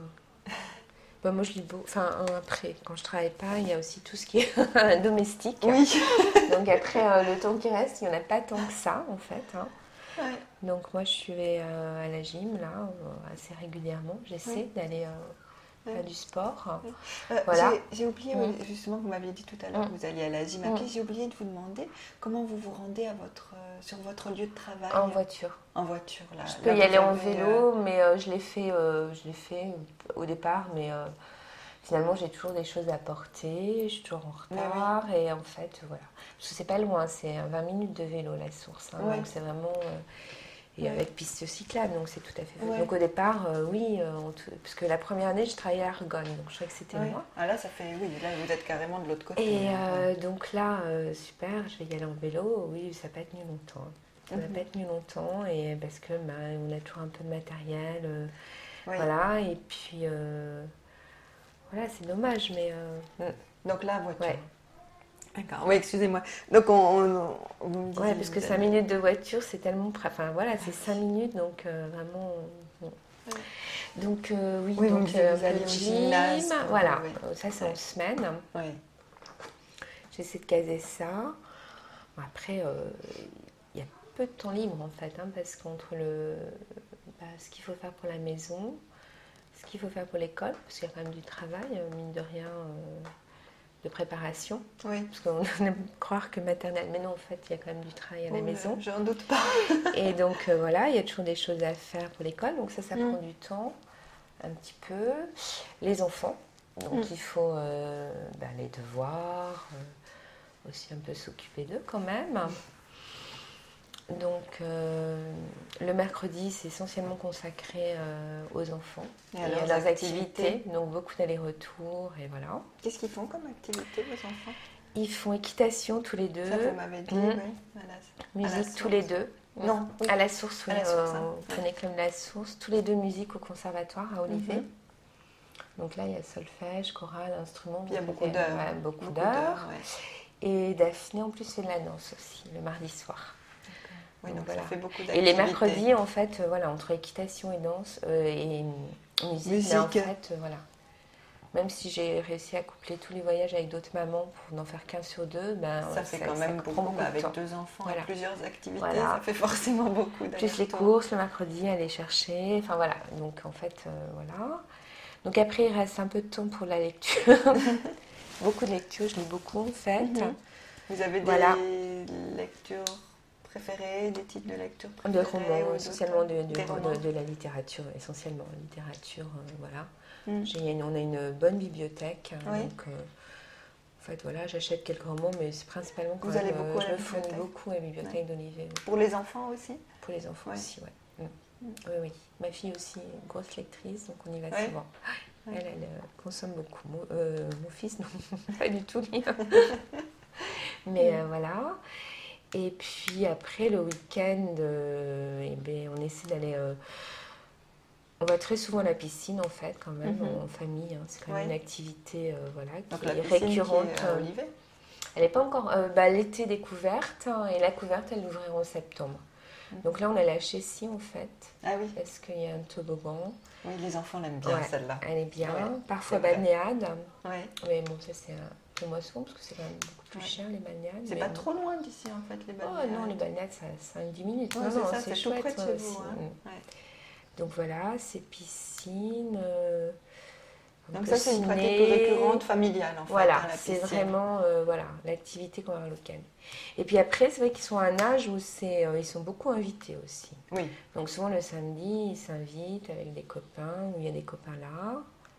Bah, moi, je lis beau. Enfin, euh, après, quand je travaille pas, il y a aussi tout ce qui est domestique. Oui. Donc après, euh, le temps qui reste, il n'y en a pas tant que ça, en fait. Hein. Ouais. Donc moi, je suis euh, à la gym, là, euh, assez régulièrement. J'essaie Oui. d'aller euh, Ouais. faire du sport. Euh, Voilà. j'ai- J'ai oublié, Mm. oui, justement, vous m'aviez dit tout à l'heure Mm. que vous alliez à la gym à Mm. pied. J'ai oublié de vous demander comment vous vous rendez à votre, euh, sur votre lieu de travail. En voiture. En voiture, là. Je Là, peux y vous aller en avez, vélo, mais euh, je l'ai fait, euh, je l'ai fait au départ, mais euh, finalement j'ai toujours des choses à porter, je suis toujours en Mais retard, et en fait voilà. Parce que c'est pas loin, c'est vingt minutes de vélo la source, hein, Ouais. donc c'est vraiment. euh, et Ouais. avec piste cyclable, donc c'est tout à fait. Ouais. Donc au départ, euh, oui, euh, on t- parce que la première année je travaillais à Argonne, donc je croyais que c'était Ouais. moi. Ah là, ça fait, oui, là vous êtes carrément de l'autre côté. Et hein. euh, donc là, euh, super, je vais y aller en vélo. Oui, ça n'a pas tenu longtemps. hein. Ça n'a Mhm. pas tenu longtemps, et parce que bah, on a toujours un peu de matériel. euh, Oui. Voilà, et puis euh, voilà, c'est dommage, mais euh, Donc là, voiture. ouais, D'accord. Oui, excusez-moi. Donc on, on, on- vous me disiez, ouais, parce que vous cinq avez- minutes de voiture, c'est tellement. pra- Enfin voilà, c'est cinq minutes, donc euh, vraiment. bon. Ouais. Donc euh, oui, Oui, vous me donc disiez que euh, vous alliez le au gym, gymnase, quoi. voilà, Oui, oui. ça c'est Ouais. en semaine. Oui. J'essaie de caser ça. Bon, après, euh, il y a peu de temps libre en fait, hein, parce qu'entre le, bah, ce qu'il faut faire pour la maison, ce qu'il faut faire pour l'école, parce qu'il y a quand même du travail, euh, mine de rien, euh, de préparation. Oui. Parce qu'on aime croire que maternelle, mais non, en fait, il y a quand même du travail à la Oh, maison. J'en doute pas. Et donc, euh, voilà, il y a toujours des choses à faire pour l'école, donc ça, ça Mm. prend du temps, un petit peu. Les enfants, donc Mm. il faut euh, bah, les devoirs, euh, aussi un peu s'occuper d'eux quand même. Donc, euh, le mercredi, c'est essentiellement consacré euh, aux enfants Et et à à leurs leurs activités. activités. Donc, beaucoup d'allers-retours, et voilà. Qu'est-ce qu'ils font comme activité, vos enfants? Ils font équitation tous les deux, Ça, vous m'avez dit, Mm. oui. À la- à la musique tous source. les deux. Non, oui. À la source, oui, À la source, euh, hein. au Phonème de la Source. Tous les deux musique au conservatoire à Olivet. Mhm. Donc là, il y a solfège, chorale, instrument. Puis il y a donc beaucoup il y d'heures. voilà, beaucoup, Beaucoup d'heures. ouais. Et Daphné, en plus, fait de la danse aussi, le mardi soir. Oui, Donc donc voilà. ça fait beaucoup Et d'activités. les mercredis, en fait, euh, voilà, entre équitation et danse euh, et musique, Musique. mais en fait, euh, voilà. Même si j'ai réussi à coupler tous les voyages avec d'autres mamans pour n'en faire qu'un sur deux, ben, Ça euh, fait quand même prend beaucoup, bah, de avec temps. deux enfants Voilà. et plusieurs activités, Voilà. ça fait forcément beaucoup. Plus les d'allers-retours. courses le mercredi, aller chercher, enfin voilà. Donc en fait, euh, voilà. Donc après, il reste un peu de temps pour la lecture. Beaucoup de lectures, je lis beaucoup en fait. Mhm. Vous avez des Voilà. lectures préférées, des types de lectures De préférées romans, ou essentiellement de, d'autres- de- des romans. de- de la littérature, essentiellement littérature, euh, voilà. Mm. J'ai une- on a une bonne bibliothèque, hein, Oui. donc euh, en fait voilà, j'achète quelques romans, mais c'est principalement quand Vous même, allez beaucoup à je la me fournis bibliothèque. beaucoup à la bibliothèque d'Olivet, oui. Pour les enfants aussi? Pour les enfants Ouais. aussi, ouais. Mm. Mm. Oui, oui. Ma fille aussi est une grosse lectrice, donc on y va Ouais. souvent. Ouais. Elle, elle euh, consomme beaucoup. Mon, euh, mon fils, non, pas du tout. lui. Mais Mm. euh, voilà. Et puis après, le week-end, euh, eh ben, on essaie d'aller... euh, on va très souvent à la piscine, en fait, quand même, Mhm. en famille. hein. C'est quand même Ouais. une activité euh, voilà, Donc qui la est piscine récurrente. qui est à Olivet. Elle n'est pas encore... euh, bah, l'été découverte, hein, et la couverte, elle ouvrirait en septembre. Donc là, on a la Chessie, en fait, Ah oui, parce qu'il y a un toboggan. oui, les enfants l'aiment bien Ouais, celle-là. elle est bien. Ouais, Parfois c'est vrai. balnéade. Ouais. Mais bon, ça, c'est un peu moins souvent, parce que c'est quand même beaucoup plus Ouais. cher, les balnéades. C'est mais pas bon. trop loin d'ici en fait les Oh balnéades. non, les balnéades, ça cinq dix minutes. Ouais, non, c'est non, ça, c'est c'est tout chouette. près de ouais, chez aussi. vous. Hein. Mm. Ouais. Donc voilà, c'est piscine. euh, un Donc peu ça c'est une pratique plus ciné. récurrente familiale en fait. Voilà, hein, la c'est piscine. vraiment euh, voilà, l'activité qu'on a locale. Et puis après, c'est vrai qu'ils sont à un âge où c'est, euh, ils sont beaucoup invités aussi. Oui. Donc souvent le samedi, ils s'invitent avec des copains, ou il y a des copains là.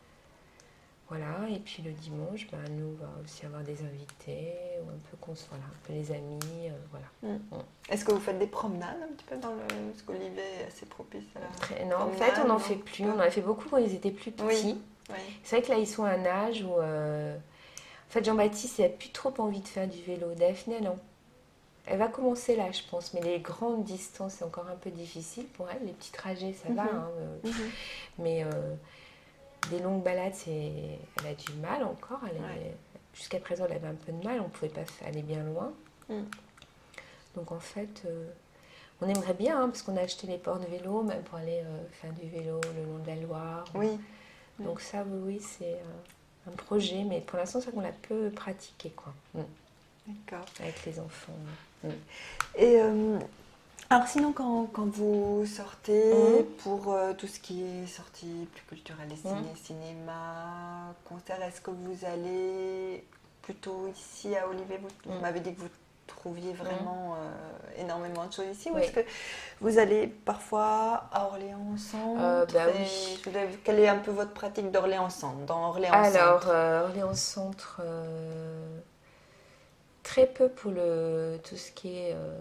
Voilà, et puis le dimanche, ben, nous, on va aussi avoir des invités, ou un peu qu'on se, voilà, un peu les amis, euh, voilà. Mm. Est-ce que vous faites des promenades un petit peu dans le... Parce qu'Olivet est assez propice à la Très- non, en promenade, fait, on n'en non fait plus. On en a fait beaucoup quand ils étaient plus petits. Oui. Oui. C'est vrai que là, ils sont à un âge où... euh, En fait, Jean-Baptiste, il n'a plus trop envie de faire du vélo. Daphné, non. Elle va commencer là, je pense. Mais les grandes distances, c'est encore un peu difficile pour elle. Les petits trajets, ça va. Mhm. hein, euh, Mhm. Mais... euh, des longues balades, c'est... elle a du mal encore. Elle est... Ouais. Jusqu'à présent, elle avait un peu de mal. On ne pouvait pas aller bien loin. Mm. Donc en fait, euh, on aimerait bien, hein, parce qu'on a acheté les ports de vélo, même pour aller euh, faire du vélo le long de la Loire. Oui. Donc ça, oui, oui c'est euh, un projet. Mais pour l'instant, c'est qu'on a peu pratiqué, quoi. Mm. D'accord. Avec les enfants. Mm. Et euh, alors sinon, quand, quand vous sortez Mhm. pour euh, tout ce qui est sortie plus culturelle, les ciné, Mhm. cinéma, concert, est-ce que vous allez plutôt ici à Olivet? Vous, vous Mhm. m'avez dit que vous trouviez vraiment euh, énormément de choses ici. Ou Oui. est-ce que vous allez parfois à Orléans-Centre? Euh, bah et oui. je voulais- Quelle est un peu votre pratique d'Orléans-Centre? Dans Orléans Alors, Centre euh, Orléans Centre, euh, très peu pour le, tout ce qui est euh,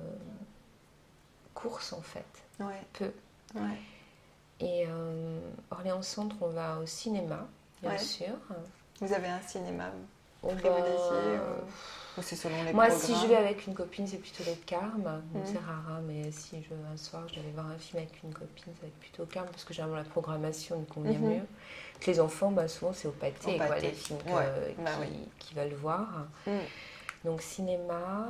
course, en fait. Ouais. Peu. Ouais. Et euh, Orléans Centre, on va au cinéma, bien Ouais. sûr. Vous avez un cinéma On privilégié va- ou, ou c'est selon les Moi, programmes? si je vais avec une copine, c'est plutôt les Carmes. Donc, Mhm. c'est rare, hein, mais si je, un soir, je devais voir un film avec une copine, ça va être plutôt Carmes, parce que généralement, la programmation me convient Mhm. mieux. Que les enfants, bah, souvent, c'est au pâté, Au quoi, pâté. les films que- Ouais, qui, bah oui. qui veulent voir. Mm. Donc, cinéma.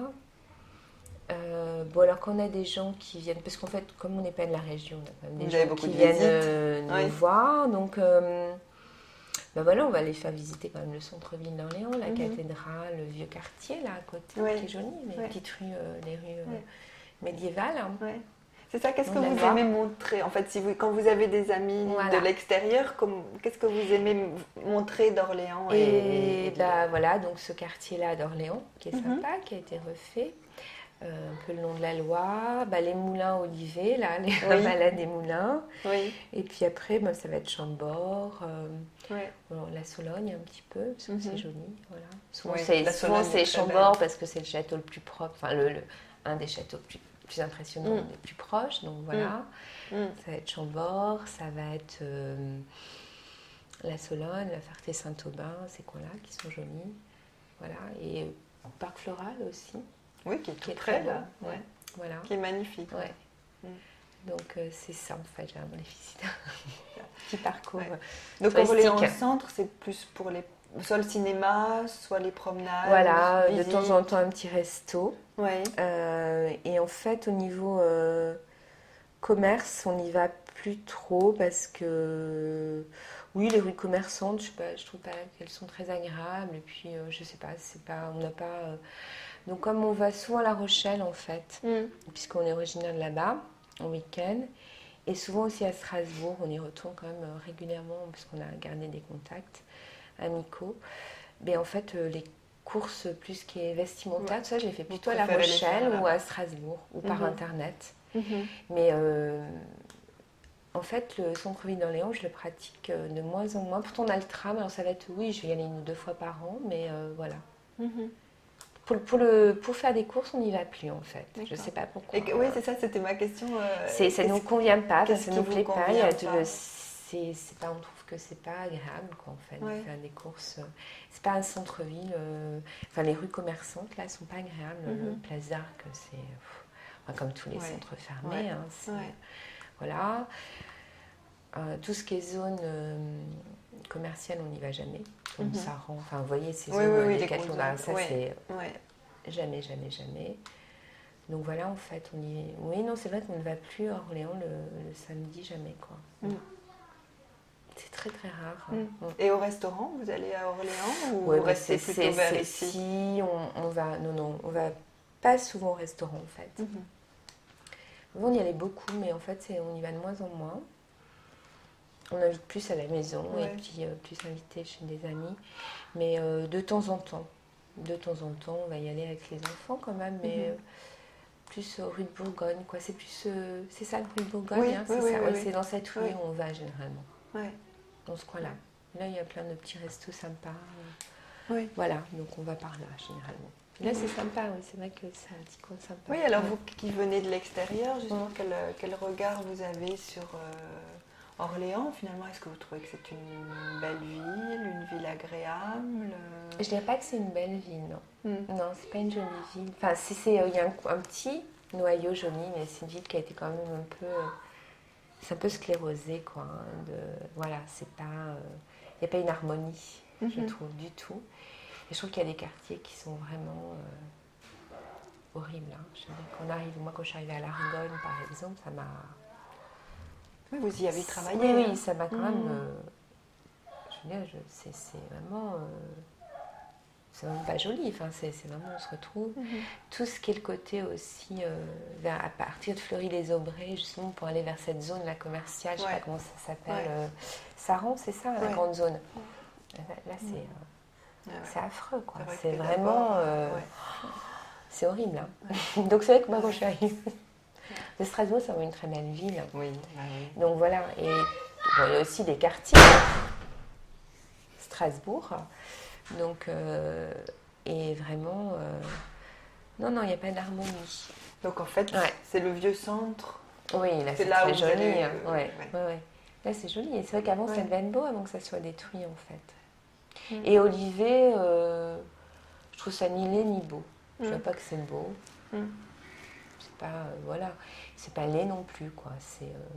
Euh, bon, alors qu'on a des gens qui viennent, parce qu'en fait, comme on n'est pas de la région, on a quand même des Vous avez gens beaucoup qui de viennent visites. euh, nous Oui. voir. Donc, euh, ben voilà, on va aller faire visiter quand même le centre-ville d'Orléans, la Mhm. cathédrale, le vieux quartier là à côté, Oui. qui est joli, les Oui. petites rues, euh, les rues euh, Oui. médiévales. hein. Ouais. C'est ça, qu'est-ce que On aime vous voir. aimez montrer? En fait, si vous, quand vous avez des amis Voilà. de l'extérieur, comme- qu'est-ce que vous aimez m- montrer d'Orléans et, Et, et de- bah, voilà, donc ce quartier-là d'Orléans, qui est Mhm. sympa, qui a été refait. Euh, un peu le long de la Loire, bah, les moulins Olivet, là, les Oui. balades des moulins. Oui. Et puis après, bah, ça va être Chambord, euh, Ouais. bon, la Sologne un petit peu, parce que Mhm. c'est joli. Voilà. Souvent, Oui, c'est, la souvent, Sologne est c'est très Chambord belle. parce que c'est le château le plus propre, enfin le, le- un des châteaux plus, plus impressionnants, Mm. les plus proches. Donc voilà, Mm. ça va être Chambord, ça va être euh, la Sologne, la Ferté-Saint-Aubin, ces coins-là qui sont jolis. Voilà, et Parc Floral aussi, Oui, qui est tout qui est près, très beau. là. Ouais. Ouais. Voilà. Qui est magnifique. Ouais. Mm. Donc euh, c'est ça en fait, j'ai un les visites. Petit parcours. Ouais. euh, Donc, touristique. Orléans Centre, c'est plus pour les, soit le cinéma, soit les promenades. Voilà, de visites. temps en temps un petit resto. Ouais. Euh, et en fait, au niveau euh, commerce, on n'y va plus trop parce que, oui, les rues commerçantes, je sais pas, je trouve pas qu'elles sont très agréables. Et puis, euh, je sais pas, c'est pas, on n'a pas. euh, Donc, comme on va souvent à La Rochelle, en fait, Mm. puisqu'on est originaire de là-bas, en week-end, et souvent aussi à Strasbourg, on y retourne quand même euh, régulièrement parce qu'on a gardé des contacts amicaux. Mais en fait, euh, les courses plus qui est vestimentaire, Ouais. tout ça, je les fais Vous plutôt à La préférez les faire Rochelle ou là-bas. à Strasbourg ou par Mhm. internet. Mhm. Mais euh, en fait, le centre-ville d'Orléans, je le pratique euh, de moins en moins. Pourtant, on a le tram, alors ça va être, oui, je vais y aller une ou deux fois par an, mais euh, voilà. Mhm. Pour, pour, le, pour faire des courses, on n'y va plus en fait. Je ne D'accord. sais pas pourquoi. Et que- oui, c'est ça, c'était ma question. euh, C'est, ça ne qu'est-ce- nous convient pas, qu'est-ce ça ne qui nous vous plaît pas. convient Il y a pas de- c'est, c'est pas, on trouve que c'est pas agréable, quoi, en fait, Ouais. de faire des courses. C'est pas un centre-ville. euh, Enfin, les rues commerçantes, là, sont pas agréables. Mhm. Le Place d'Arc, c'est pff, enfin, comme tous les Ouais. centres fermés. Ouais. Hein, c'est- Ouais. Voilà. Euh, tout ce qui est zone euh, commerciale, on n'y va jamais. Comme Mhm. ça rend. Enfin, vous voyez, ces Oui, zones oui, euh, oui, les Décathlon, grosses là, zones. ça, Ouais. c'est Ouais. jamais, jamais, jamais. Donc voilà, en fait, on y... Oui, non, c'est vrai qu'on ne va plus à Orléans le, le samedi, jamais, quoi. Mm. C'est très, très rare. Mm. Mm. Et au restaurant, vous allez à Orléans ou Ouais, vous mais restez c'est- plutôt c'est- vers c'est- ici? Si, on, on va... Non, non, on va pas souvent au restaurant, en fait. Mhm. Avant, on y allait beaucoup, mais en fait, c'est- on y va de moins en moins. On invite plus à la maison Ouais. et puis euh, plus invité chez des amis. Mais euh, de temps en temps, de temps en temps, on va y aller avec les enfants quand même, mais Mhm. euh, plus euh, rue de Bourgogne, quoi. C'est plus, euh, c'est ça, rue de Bourgogne, Oui, hein, oui, c'est oui, ça. oui, Ouais, oui. c'est dans cette rue Oui. où on va généralement, Ouais. dans ce coin-là. Là, il y a plein de petits restos sympas. Oui. Voilà, donc on va par là généralement. Là, c'est sympa, oui, c'est vrai que c'est un petit coin sympa. Oui, alors Ouais. vous qui venez de l'extérieur, justement, Mm. quel, quel regard vous avez sur euh, Orléans finalement? Est-ce que vous trouvez que c'est une belle ville, une ville agréable? Je dirais pas que c'est une belle ville, non. Mm. Non, c'est pas une jolie ville. Enfin, si c'est, il y a un, un petit noyau joli, mais c'est une ville qui a été quand même un peu, c'est un peu sclérosé, quoi. Hein, de, voilà, c'est pas, il n'y a pas une harmonie, je Mhm. trouve du tout. Et je trouve qu'il y a des quartiers qui sont vraiment euh, horribles. Hein. Je veux dire, quand on arrive, moi, quand je suis arrivée à l'Argonne, par exemple, ça m'a. Oui, vous y avez travaillé. Oui, oui, hein. ça m'a quand Mhm. même. euh, je veux dire, je- c'est, c'est vraiment. euh, c'est vraiment pas joli, enfin, c'est, c'est vraiment, on se retrouve. Mhm. Tout ce qui est le côté aussi, euh, vers, à partir de Fleury-les-Aubrais, justement, pour aller vers cette zone, la commerciale, je sais Ouais. pas comment ça s'appelle, Ouais. euh, Saran, c'est ça, la Ouais. grande zone. Là, là, c'est, Mhm. euh, Ouais, ouais. c'est affreux, quoi. C'est vrai C'est que vraiment, d'abord, euh, ouais. c'est horrible. Hein. Donc c'est vrai que moi, quand je suis arrivée de Strasbourg, c'est vraiment une très belle ville. Oui, bah oui. Donc voilà, et bon, il y a aussi des quartiers, Strasbourg, donc, euh, et vraiment, euh, non, non, il n'y a pas d'harmonie. Donc en fait, Ouais. c'est le vieux centre. Oui, là, C'est c'est là très où vous joli. allez, hein. euh, ouais, ouais. ouais, ouais. Là, c'est joli. Et c'est vrai qu'avant, Ouais. ça devait être beau avant que ça soit détruit, en fait. Mm. Et Olivet, euh, je trouve ça ni laid ni beau. Je ne Mm. vois pas que c'est beau. Mm. C'est pas, euh, voilà, c'est pas laid non plus, quoi. C'est, euh,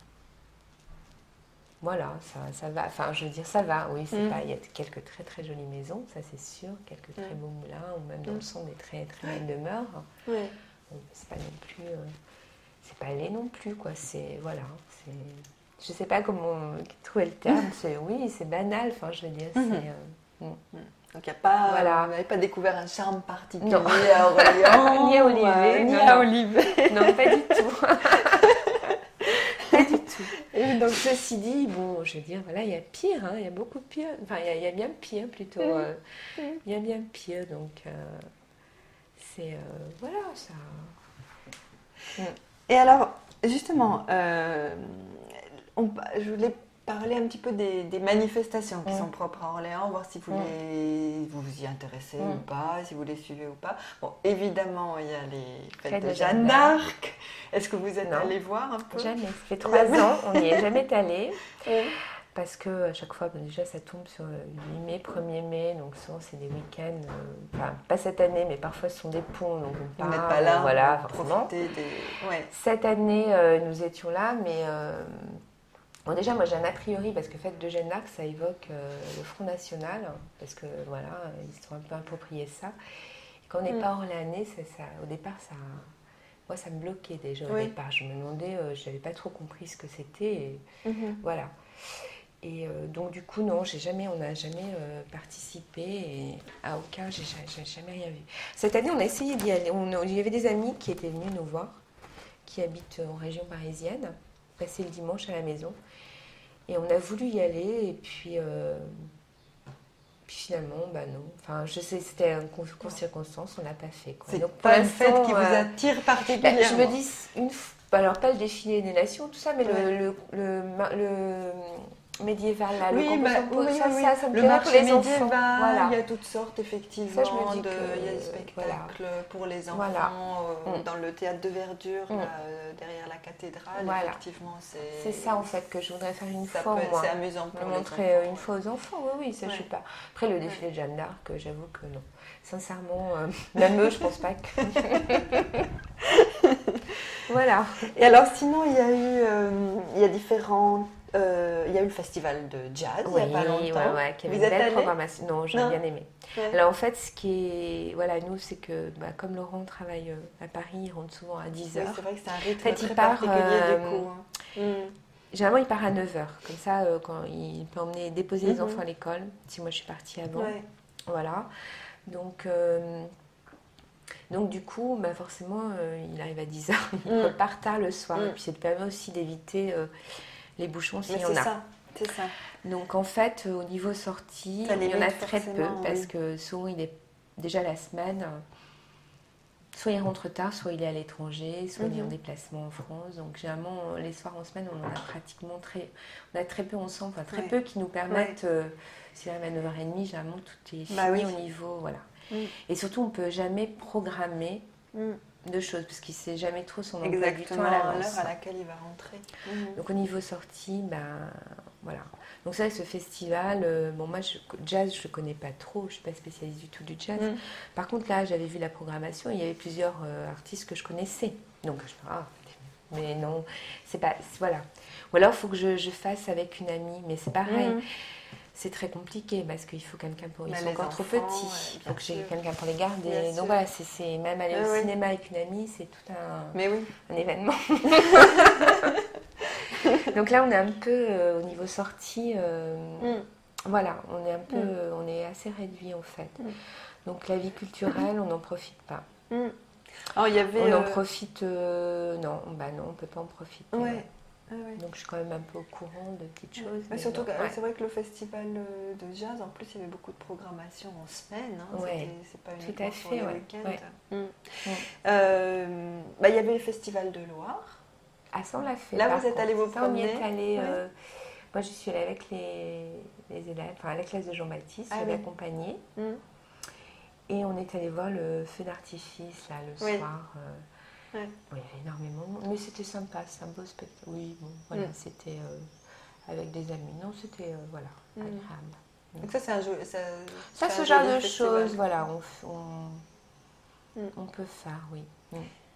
voilà, ça, ça va. Enfin, je veux dire, ça va. Oui, c'est Mm. pas. Il y a quelques très très jolies maisons, ça c'est sûr. Quelques très Mm. beaux moulins, ou même dans Mm. le centre des très très belles demeures. Ouais. Bon, c'est pas non plus. euh, c'est pas laid non plus, quoi. C'est, voilà. C'est, je sais pas comment trouver le terme. C'est, oui, c'est banal. Enfin, je veux dire, c'est. Mhm. euh, mm. Donc il y a pas, Voilà. vous n'avez pas découvert un charme particulier Non. à Orléans, Ni à Olivet, euh, ni non, à non. Olivet. Non, pas du tout. Pas du tout. Et donc, ceci dit, bon, je veux dire, voilà, il y a pire, hein, il y a beaucoup pire. Enfin, il y a, il y a bien pire plutôt. euh, il y a bien pire, donc euh, c'est. euh, voilà, ça. Et alors, justement, euh, on- je voulais parler un petit peu des, des manifestations qui Mm. sont propres à Orléans, voir si vous, Mm. les, vous vous y intéressez Mm. ou pas, si vous les suivez ou pas. Bon, évidemment, il y a les fêtes Fête de de Jeanne Jeanne d'Arc. Est-ce que vous êtes Non. allé voir un peu? Jamais. Ça fait trois ans, on n'y est jamais allé. Oui. Parce que à chaque fois, ben, déjà, ça tombe sur le huit mai, premier mai, donc souvent c'est des week-ends. euh, enfin, pas cette année, mais parfois ce sont des ponts, donc on Vous part, n'êtes pas là, voilà, vous forcément. profitez des... Ouais. Cette année, euh, nous étions là, mais euh, bon, déjà, moi j'ai un a priori parce que fête de Jeanne d'Arc, ça évoque euh, le Front National, parce que voilà, ils se sont un peu appropriés ça. Et quand on n'est Mm. pas orléanais, ça, ça, au départ, ça, moi ça me bloquait déjà au Oui. départ. Je me demandais, euh, je n'avais pas trop compris ce que c'était, et Mhm. voilà. Et euh, donc du coup, non, j'ai jamais, on n'a jamais euh, participé et à aucun, j'ai ja- j'ai jamais rien vu. Cette année, on a essayé d'y aller. On- il y avait des amis qui étaient venus nous voir, qui habitent en région parisienne, passer le dimanche à la maison. Et on a voulu y aller et puis, euh, puis finalement, bah non. Enfin, je sais, c'était une con- con- circonstance, on l'a pas fait. Quoi. C'est Donc, pour pas une l'instant, fête qui vous euh, attire bah, particulièrement. je me dis, une, f- alors pas le défilé des nations, tout ça, mais Ouais. le, le, le, ma- le- médiéval, là, Oui, le bah, composition, oui, ça, oui, ça, ça me le plairait marché pour les médiéval, enfants. Voilà. il y a toutes sortes, effectivement. Ça, je me dis de, que, il y a des spectacles voilà. pour les enfants, Voilà. euh, Mm. dans le théâtre de Verdure, Mm. là, euh, derrière la cathédrale, Voilà. effectivement. C'est C'est ça, en fait, que je voudrais faire une ça fois peut au être- moins. C'est amusant pour Le les montrer enfants. une fois aux enfants, oui, oui, ça, Ouais. je sais pas. Après, le défilé de Jeanne d'Arc, j'avoue que non. Sincèrement, euh, même eux, je pense pas que... Voilà. Et alors, sinon, il y a eu, euh, il y a différents... euh, il y a eu le festival de jazz, Oui, il n'y a pas longtemps. ouais, ouais, qui avait Vous une êtes belle allés? programmation. Non, j'ai Non. bien aimé. Ouais. Alors en fait, ce qui est, voilà, nous, c'est que bah, comme Laurent travaille euh, à Paris, il rentre souvent à dix Oui, heures. c'est vrai que c'est un rythme En fait, il très part, particulier euh, du coup. hein. Mm. Généralement, il part à neuf heures. Comme ça, euh, quand il peut emmener, déposer les Mhm. enfants à l'école. Si moi, je suis partie avant. Ouais. Voilà. Donc, euh, donc du coup, bah, forcément, euh, il arrive à dix heures. Il Mm. repart tard le soir. Mm. Et puis, ça te permet aussi d'éviter euh, les bouchons s'il Mais y en c'est a. ça, c'est ça. Donc en fait, euh, au niveau sortie, Ça il y en a limite très peu forcément, parce oui. que souvent il est déjà la semaine, euh, soit il rentre tard, soit il est à l'étranger, soit il est en Mhm. déplacement en France. Donc généralement, les soirs en semaine, on en a pratiquement très, on a très peu ensemble, enfin très Ouais. peu qui nous permettent, euh, s'il arrive à neuf heures trente, généralement tout est fini Bah oui. au niveau, voilà. Mm. Et surtout, on ne peut jamais programmer Mm. de choses parce qu'il ne sait jamais trop son emploi du Exactement temps à à l'avance. l'heure à laquelle il va rentrer. Mhm. Donc au niveau sortie, ben voilà. Donc ça, ce festival, euh, bon moi, je, jazz, je ne connais pas trop, je ne suis pas spécialiste du tout du jazz. Mm. Par contre, là, j'avais vu la programmation, et il y avait plusieurs euh, artistes que je connaissais. Donc je me ah, mais non, c'est pas, c'est- voilà. Ou alors, il faut que je, je fasse avec une amie, mais c'est pareil. Mhm. C'est très compliqué parce qu'il faut quelqu'un pour... Ils Bah, sont les encore trop enfants, petits. ouais, Il bien faut que j'ai sûr. quelqu'un pour les garder. Bien Donc sûr. voilà, c'est, c'est même aller Ah au oui. cinéma avec une amie, c'est tout un, Mais oui. un événement. Donc là, on est un peu euh, au niveau sortie. euh, Mm. Voilà, on est un peu, Mm. euh, on est assez réduit en fait. Mm. Donc la vie culturelle, on n'en profite pas. Mm. Alors, il y avait... On en euh, profite, euh, non, bah non, on peut pas en profiter. Ouais. Ah ouais. Donc je suis quand même un peu au courant de petites choses. Mais mais surtout, non, que, euh, ouais. c'est vrai que le festival euh, de jazz, en plus, il y avait beaucoup de programmation en semaine. Hein. Ouais. C'était- C'est pas Tout uniquement à sur fait, les ouais. week-ends. Ouais. Mm. Mm. Euh, bah, il y avait le festival de Loire. Ah, ça on l'a fait. Là, par vous êtes contre. allés vous Ça, on y est promener. allé. Ouais. euh, moi, je suis allée avec les, les élèves, enfin la classe de Jean-Baptiste, Ah je l'ai oui. accompagné. Mm. Et on est allé voir le feu d'artifice là le Oui. soir. euh, Ouais. bon, il y avait énormément de monde, mais c'était sympa, c'est un beau spectacle. Oui, bon, voilà, Mm. c'était euh, avec des amis. Non, c'était euh, voilà, Mm. agréable. Donc ça, c'est un jeu. Ça, Ça, c'est ce un genre joli de festival. choses, voilà, on, f- on, Mm. on peut faire, oui. Mm.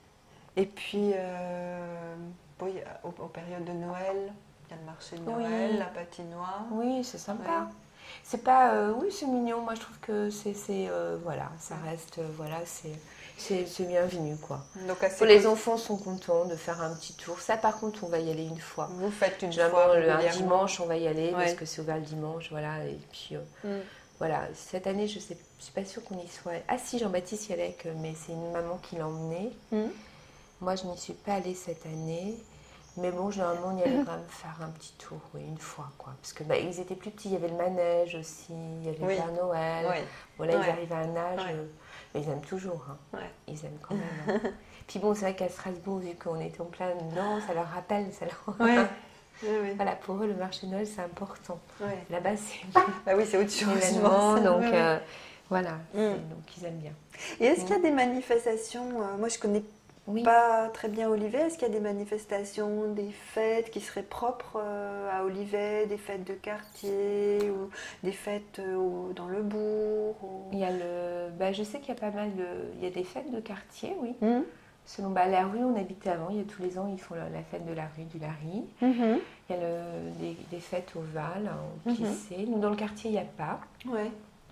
Et puis, euh, oui, aux, aux périodes de Noël, il y a le marché de Oui. Noël, la patinoire. Oui, c'est sympa. Ouais. C'est pas, euh, oui, c'est mignon. Moi, je trouve que c'est, c'est, euh, voilà, ça Ouais. reste, euh, voilà, c'est, c'est, c'est bienvenu, quoi. Donc, assez Les cool. enfants sont contents de faire un petit tour. Ça, par contre, on va y aller une fois. Vous faites une Généralement, fois le- un régulièrement. dimanche, on va y aller parce Ouais. que c'est ouvert le dimanche, voilà. Et puis, euh, Mm. voilà. Cette année, je sais, je suis pas sûre qu'on y soit. Ah si, Jean-Baptiste y allait, avec, euh, mais c'est une maman qui l'a emmené. Mm. Moi, je n'y suis pas allée cette année. Mais bon, généralement, on y allait quand même faire un petit tour, oui, une fois, quoi. Parce que bah, ils étaient plus petits, il y avait le manège aussi, il y avait Oui. le Père Noël. Ouais. Voilà, Ouais. ils arrivent à un âge, Ouais. euh, mais ils aiment toujours, hein. Ouais. Ils aiment quand même. hein. Puis bon, c'est vrai qu'à Strasbourg, vu qu'on était en plein dedans, ça leur rappelle, ça leur... Ouais. Oui, oui. Voilà, pour eux, le marché de Noël, c'est important. Ouais. Là-bas, c'est Bah oui, c'est autre chose. un je événement, pense. donc Ouais, ouais. euh, voilà, Mm. c'est- donc ils aiment bien. Et est-ce qu'il y a des manifestations euh, Moi, je connais Oui. pas très bien Olivet. Est-ce qu'il y a des manifestations, des fêtes qui seraient propres euh, à Olivet, des fêtes de quartier ou des fêtes euh, au- dans le bourg ou- Il y a le, bah, je sais qu'il y a pas mal de, il y a des fêtes de quartier, oui. Mhm. Selon bah, la rue où on habitait avant, il y a tous les ans, ils font la, la fête de la rue du Larry. Mhm. Il y a le- des, des fêtes au Val, en Mhm. Plissé. Nous, dans le quartier, il n'y a pas. Ouais.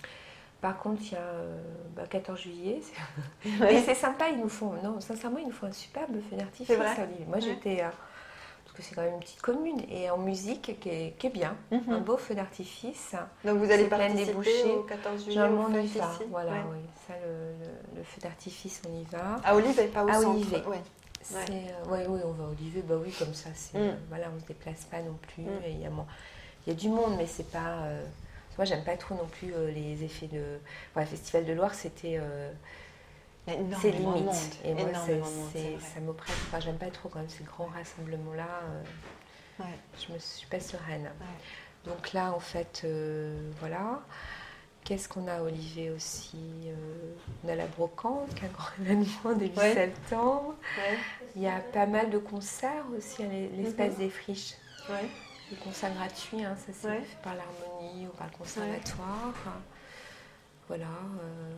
Par contre, il y a euh, bah, quatorze juillet. c'est- Ouais. Mais c'est sympa, ils nous font, non, sincèrement, ils nous font un superbe feu d'artifice. C'est vrai à Olivier. Moi, Ouais. j'étais, euh, parce que c'est quand même une petite commune, et en musique qui est, qui est bien, Mhm. un beau feu d'artifice. Donc vous allez C'est plein de participer débouchés. au quatorze juillet Généralement, aux on y fêtes va. ici Voilà, Ouais. oui. Ça, le, le- le feu d'artifice, on y va. À Olivet, pas au À centre. Olivet. Ouais. C'est, euh, ouais, oui, on va à Olivet, bah oui, comme ça, c'est, Mm. euh, voilà, on ne se déplace pas non plus. Mm. Et il y a, mo- il y a du monde, mais c'est pas. euh, moi, j'aime pas trop non plus euh, les effets de. Ouais, le Festival de Loire, c'était. euh, Il y a c'est énormément de limite. monde. Et moi, c'est, Énormément de monde, c'est- c'est vrai. ça m'oppresse. Enfin, j'aime pas trop quand même ces grands rassemblements-là. euh, Ouais. je ne suis pas sereine. Donc là, en fait, euh, voilà. Qu'est-ce qu'on a à Olivet aussi euh, On a la brocante, qui est un grand événement début Ouais. septembre. Ouais. Il y a pas mal de concerts aussi à l'espace Mhm. des Friches. Ouais. Des concerts gratuits, hein, ça c'est Ouais. fait par l'Harmonie ou par le Conservatoire. Voilà. euh,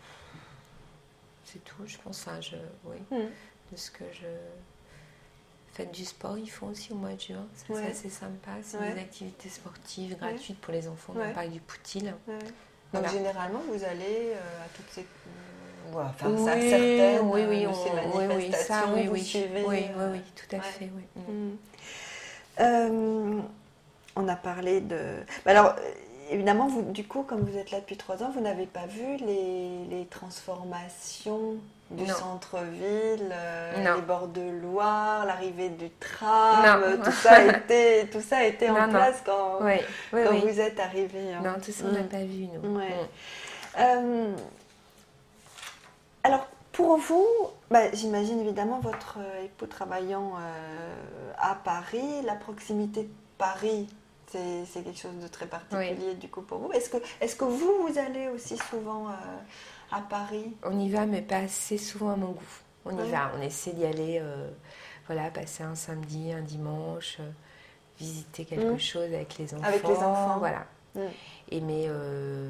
c'est tout, je pense. Hein, je, oui, Mhm. de ce que je... Faites du sport, ils font aussi au mois de juin. Ça, Ouais. c'est assez sympa. C'est Ouais. des activités sportives gratuites pour les enfants. Ouais. On parle du Poutil. Ouais. Donc Voilà. généralement, vous allez euh, à toutes ces... Ouais, enfin, Oui, ça, certaines oui, oui, de on- ces oui, oui, manifestations, ça, oui, vous oui, suivez oui, oui, euh, oui, tout à ouais. fait, oui. Mm. Mm. Euh, on a parlé de... Bah alors, euh, évidemment, vous, du coup, comme vous êtes là depuis trois ans, vous n'avez pas vu les, les transformations du Non. centre-ville, euh, Non. les bords de Loire, l'arrivée du tram, Non. euh, tout ça a été, tout ça a été en Non, non. place quand, Oui, oui, quand oui. vous êtes arrivé. Hein. Non, tout ça, on n'a Mm. pas vu, nous. Ouais. Mm. Euh, alors, pour vous, bah, j'imagine évidemment votre euh, époux travaillant euh, à Paris, la proximité de Paris, c'est c'est quelque chose de très particulier du coup pour vous. Est-ce que, est-ce que vous, vous allez aussi souvent euh, à Paris? On y va, mais pas assez souvent à mon goût. On y Ouais. va, on essaie d'y aller, euh, voilà, passer un samedi, un dimanche, euh, visiter quelque Mm. chose avec les enfants. Avec les enfants. Voilà. Mm. Et mais euh,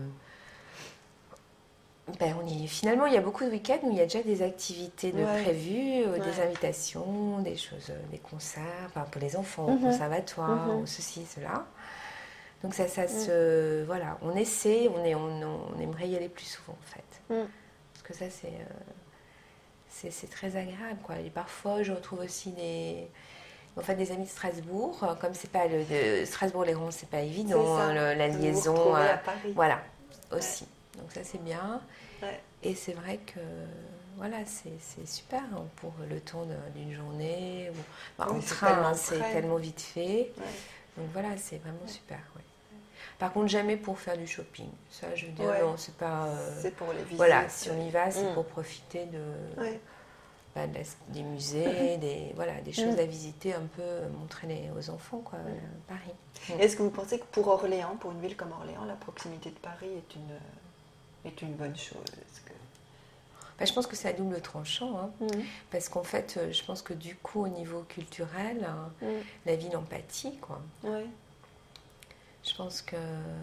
ben on y, finalement, il y a beaucoup de week-ends où il y a déjà des activités de Ouais. prévues, euh, Ouais. des invitations, des choses, euh, des concerts, enfin pour les enfants, Mhm. au conservatoire, Mhm. ou ceci, cela. Donc ça, ça Mm. se, voilà, on essaie, on est, on, on aimerait y aller plus souvent en fait, Mm. parce que ça c'est, euh, c'est, c'est très agréable quoi. Et parfois, je retrouve aussi des, en fait, des amis de Strasbourg, euh, comme c'est pas le de Strasbourg-les-Ronces, c'est pas évident, C'est ça. hein, le- la Vous vous liaison, retrouvez euh, à Paris. voilà, aussi. Donc ça c'est bien. Ouais. Et c'est vrai que voilà, c'est, c'est super hein, pour le temps de- d'une journée. Ou, bah, Oui, en c'est train, tellement hein, c'est près. tellement vite fait. Ouais. Donc voilà, c'est vraiment super. Ouais. Par contre, jamais pour faire du shopping. Ça, je veux dire, Ouais. non, c'est pas. euh, C'est pour les visites. voilà, si on y va, c'est Mm. pour profiter de, Ouais. bah, de la- des musées, des, voilà, des choses Mm. à visiter, un peu euh, montrer les- aux enfants, quoi, euh, Paris. Mm. Est-ce que vous pensez que pour Orléans, pour une ville comme Orléans, la proximité de Paris est une, est une bonne chose? Est-ce que... Bah, je pense que c'est à double tranchant, hein, Mm. parce qu'en fait, euh, je pense que du coup, au niveau culturel, hein, Mm. la ville en pâtit, quoi. Ouais. Je pense que.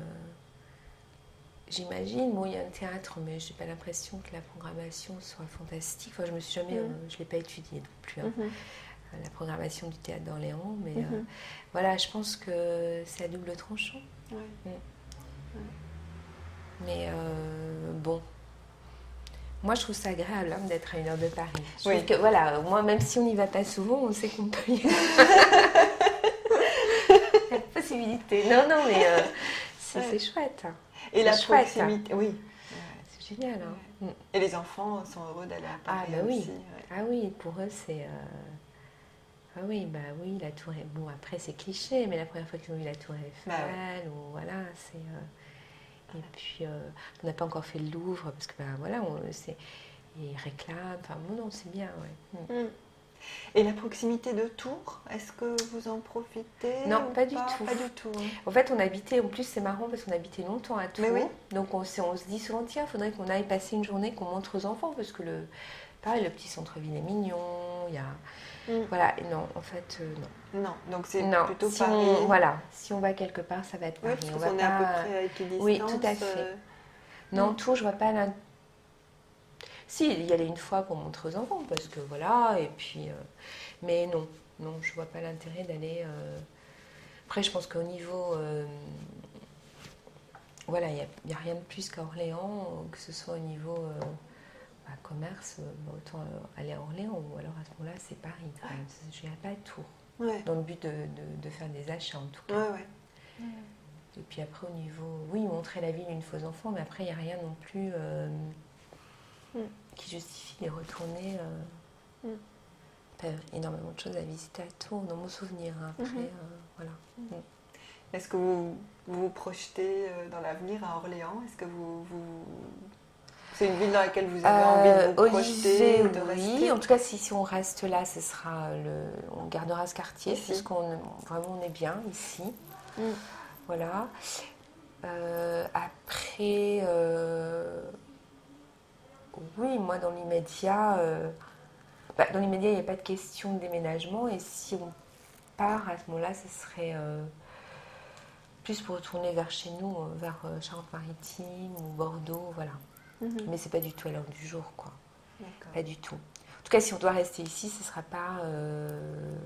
J'imagine, bon, il y a un théâtre, mais je n'ai pas l'impression que la programmation soit fantastique. Enfin, je me suis jamais, Mm. euh, je l'ai pas étudié non plus, hein, Mhm. la programmation du théâtre d'Orléans, mais Mhm. euh, voilà, je pense que c'est à double tranchant. Ouais. Mais euh, bon, moi je trouve ça agréable hein, d'être à une heure de Paris. Je Oui. trouve que voilà, moi même si on n'y va pas souvent, on sait qu'on peut y aller. Il y a la possibilité. Non, non, mais euh, c'est, Ouais. c'est chouette. hein. Et C'est la chouette, proximité, oui. Ouais. C'est génial. Hein. Mm. Et les enfants sont heureux d'aller à Paris Ah bah oui. aussi. Ouais. Ah oui, pour eux c'est... euh, Ah oui, bah oui, la tour Eiffel. Bon, après c'est cliché, mais la première fois qu'ils ont vu la tour Eiffel, Bah ouais. ou voilà, c'est... euh, Et puis, euh, on n'a pas encore fait le Louvre, parce que bah voilà, on, c'est... ils réclament, enfin bon, non, c'est bien, ouais. Mm. Mm. Et la proximité de Tours, est-ce que vous en profitez? Non, ou pas du tout. Pas du tout. hein. En fait, on habitait, en plus c'est marrant, parce qu'on habitait longtemps à Tours, Mais oui. donc on, s'est- on se dit souvent, tiens, il faudrait qu'on aille passer une journée, qu'on montre aux enfants, parce que le... Pareil, le petit centre-ville est mignon, il y a... Mm. Voilà, et non, en fait, euh, non. Non, donc c'est Non, plutôt si Paris. on, voilà, si on va quelque part, ça va être Oui, Paris. parce on qu'on va est pas... à peu près à équidistance. Oui, tout à fait. euh, Non, Mm. Tours, je vois pas l'intérêt. Si, y aller une fois pour montrer aux enfants, parce que voilà, et puis... euh, Mais non, non, je vois pas l'intérêt d'aller... euh, Après, je pense qu'au niveau... euh, Voilà, il n'y a, a rien de plus qu'à Orléans, que ce soit au niveau euh, bah, commerce, euh, bah, autant euh, aller à Orléans, ou alors à ce moment-là, c'est Paris. Enfin, je n'irai pas à Tours, Ouais, dans le but de, de- de faire des achats en tout cas. ouais, ouais. Et puis après, au niveau... Oui, montrer la ville une fois aux enfants, mais après, il n'y a rien non plus euh, Mm. qui justifie de retourner... Euh, Mm. pas énormément de choses à visiter à Tours, dans mon souvenir. hein. Après, Mhm. euh, voilà. Est-ce que vous vous, vous projetez euh, dans l'avenir à Orléans? Est-ce que vous, vous... C'est une ville dans laquelle vous avez envie de vous Euh, projeter, Olivet, ou de oui. rester? En tout cas, si, si on reste là, ce sera le, on gardera ce quartier, Ici. puisqu'on vraiment on est bien ici. Mm. Voilà. Euh, après, euh, oui, moi dans l'immédiat, euh, bah, dans l'immédiat, il n'y a pas de question de déménagement. Et si on part, à ce moment-là, ce serait euh, plus pour retourner vers chez nous, euh, vers euh, Charente-Maritime ou Bordeaux, voilà. Mhm. Mais c'est pas du tout à l'heure du jour, quoi. D'accord. Pas du tout. En tout cas, si on doit rester ici, ce ne sera pas... euh,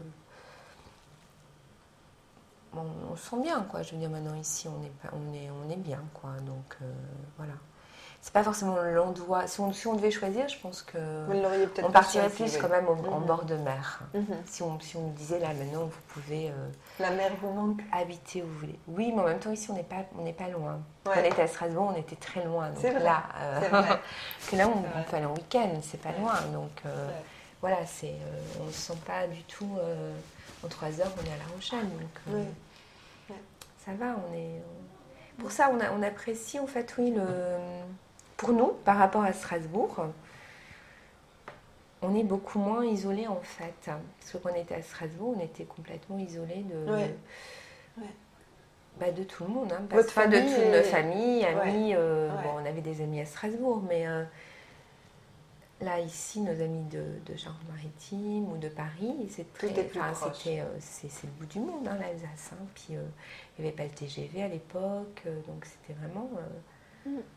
On, on se sent bien, quoi. Je veux dire, maintenant, ici, on est, pas- on est, on est bien, quoi. Donc, euh, voilà. C'est pas forcément l'endroit... Si on, si on devait choisir, je pense que... Vous ne l'auriez peut-être On pas partirait choisi, plus oui. quand même au- en Mhm. bord de mer. Mhm. Si on, si on nous disait, là, maintenant, vous pouvez euh, La mer vous manque? habiter où vous voulez. Oui, mais en même temps, ici, on n'est pas, on n'est pas loin. Quand Ouais. on était à Strasbourg, on était très loin. Donc C'est vrai, là, euh, c'est vrai. que là, on, C'est vrai. on peut aller en week-end, c'est pas Ouais. loin. Donc, euh, Ouais. voilà, c'est, euh, on ne se sent pas du tout... euh, en trois heures, on est à La Rochelle. Donc, euh, Oui. Ouais. ça va, on est... Pour ça, on, a- on apprécie, en fait, oui, le... Pour nous, par rapport à Strasbourg, on est beaucoup moins isolé en fait. Parce que quand on était à Strasbourg, on était complètement isolé de, Ouais. Ouais. bah, de tout le monde. Hein, Votre enfin, de famille toute est- notre famille, amis. Ouais. euh, Ouais. Bon, on avait des amis à Strasbourg, mais euh, là, ici, nos amis de, de Charente-Maritime ou de Paris, c'est très, Tout est plus enfin, proche. c'était, euh, c'est, c'est le bout du monde, hein, l'Alsace. Hein. Puis, euh, il n'y avait pas le T G V à l'époque, euh, donc c'était vraiment... euh, Mm.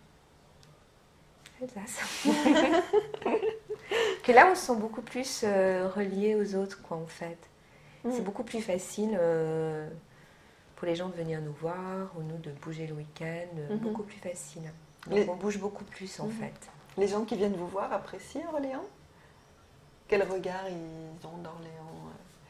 Alsace. Que là, on se sent beaucoup plus euh, relié aux autres, quoi, en fait. Mm. C'est beaucoup plus facile euh, pour les gens de venir nous voir ou nous de bouger le week-end, euh, Mhm. beaucoup plus facile. Donc Les- on bouge beaucoup plus, en Mhm. fait. Les gens qui viennent vous voir apprécient Orléans? Quel regard ils ont d'Orléans?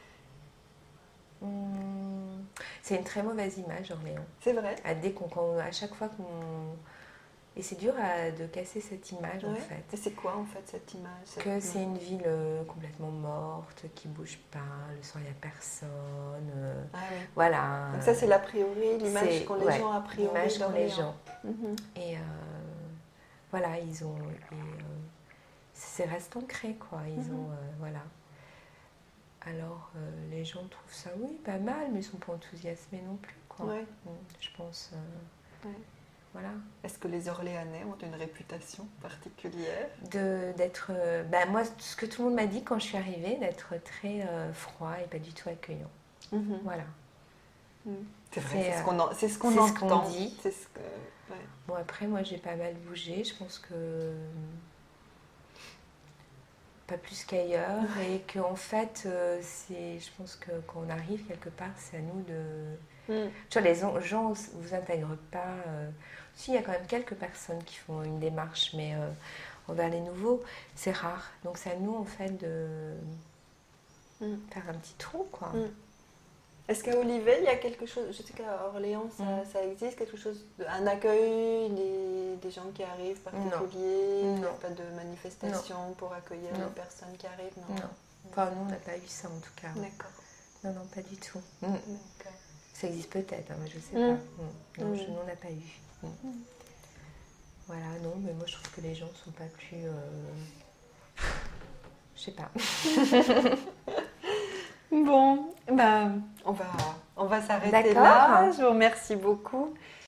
Hum, c'est une très mauvaise image, Orléans. C'est vrai? À, dès qu'on, quand- à chaque fois qu'on... Et c'est dur à- de casser cette image, en Ouais. fait. Et c'est quoi en fait cette image? cette- Que c'est une ville euh, complètement morte, qui bouge pas, le soir il n'y a personne. euh, Ah oui. voilà. Donc ça c'est l'a priori, l'image C'est- qu'ont les ouais, gens a priori l'image qu'ont les d'Orléans. gens. Mhm. Et euh, voilà, ils ont. et, euh, c'est reste ancré, quoi. Ils Mhm. ont. euh, voilà. Alors, euh, les gens trouvent ça, oui, pas mal, mais ils ne sont pas enthousiasmés non plus, quoi. Ouais. Mm, Je pense. euh, Ouais. Voilà. Est-ce que les Orléanais ont une réputation particulière? De, d'être. euh, bah, moi, ce que tout le monde m'a dit quand je suis arrivée, d'être très euh, froid et pas du tout accueillant. Mhm. Voilà. Mhm. C'est vrai, C'est, c'est ce euh, qu'on en- c'est ce qu'on c'est ce qu'on entend. dit. C'est ce que... ouais. Bon, après, moi, j'ai pas mal bougé. Je pense que. Pas plus qu'ailleurs. Et qu'en fait, euh, c'est, je pense que quand on arrive quelque part, c'est à nous de. Mhm. Tu vois, les gens ne vous intègrent pas. euh, Si, il y a quand même quelques personnes qui font une démarche, mais euh, envers les nouveaux, c'est rare. Donc, c'est à nous, en fait, de Mhm. faire un petit trou, quoi. Mhm. Est-ce qu'à Olivet, il y a quelque chose, je sais qu'à Orléans, ça, Mm. ça existe, quelque chose, de, un accueil des, des gens qui arrivent particulier? Il n'y a Non. pas de manifestation pour accueillir Non. les personnes qui arrivent? Non. Non. Enfin, nous, on n'a pas eu ça, en tout cas. D'accord. Non, non, pas du tout. Mm. D'accord. Ça existe peut-être, hein, mais je sais Mm. pas. Mm. Non, Mm. je n'en ai pas eu. Mm. Voilà, non, mais moi, je trouve que les gens sont pas plus... euh, Je sais pas. Bon, ben, on va, on va s'arrêter D'accord. là. Je vous remercie beaucoup.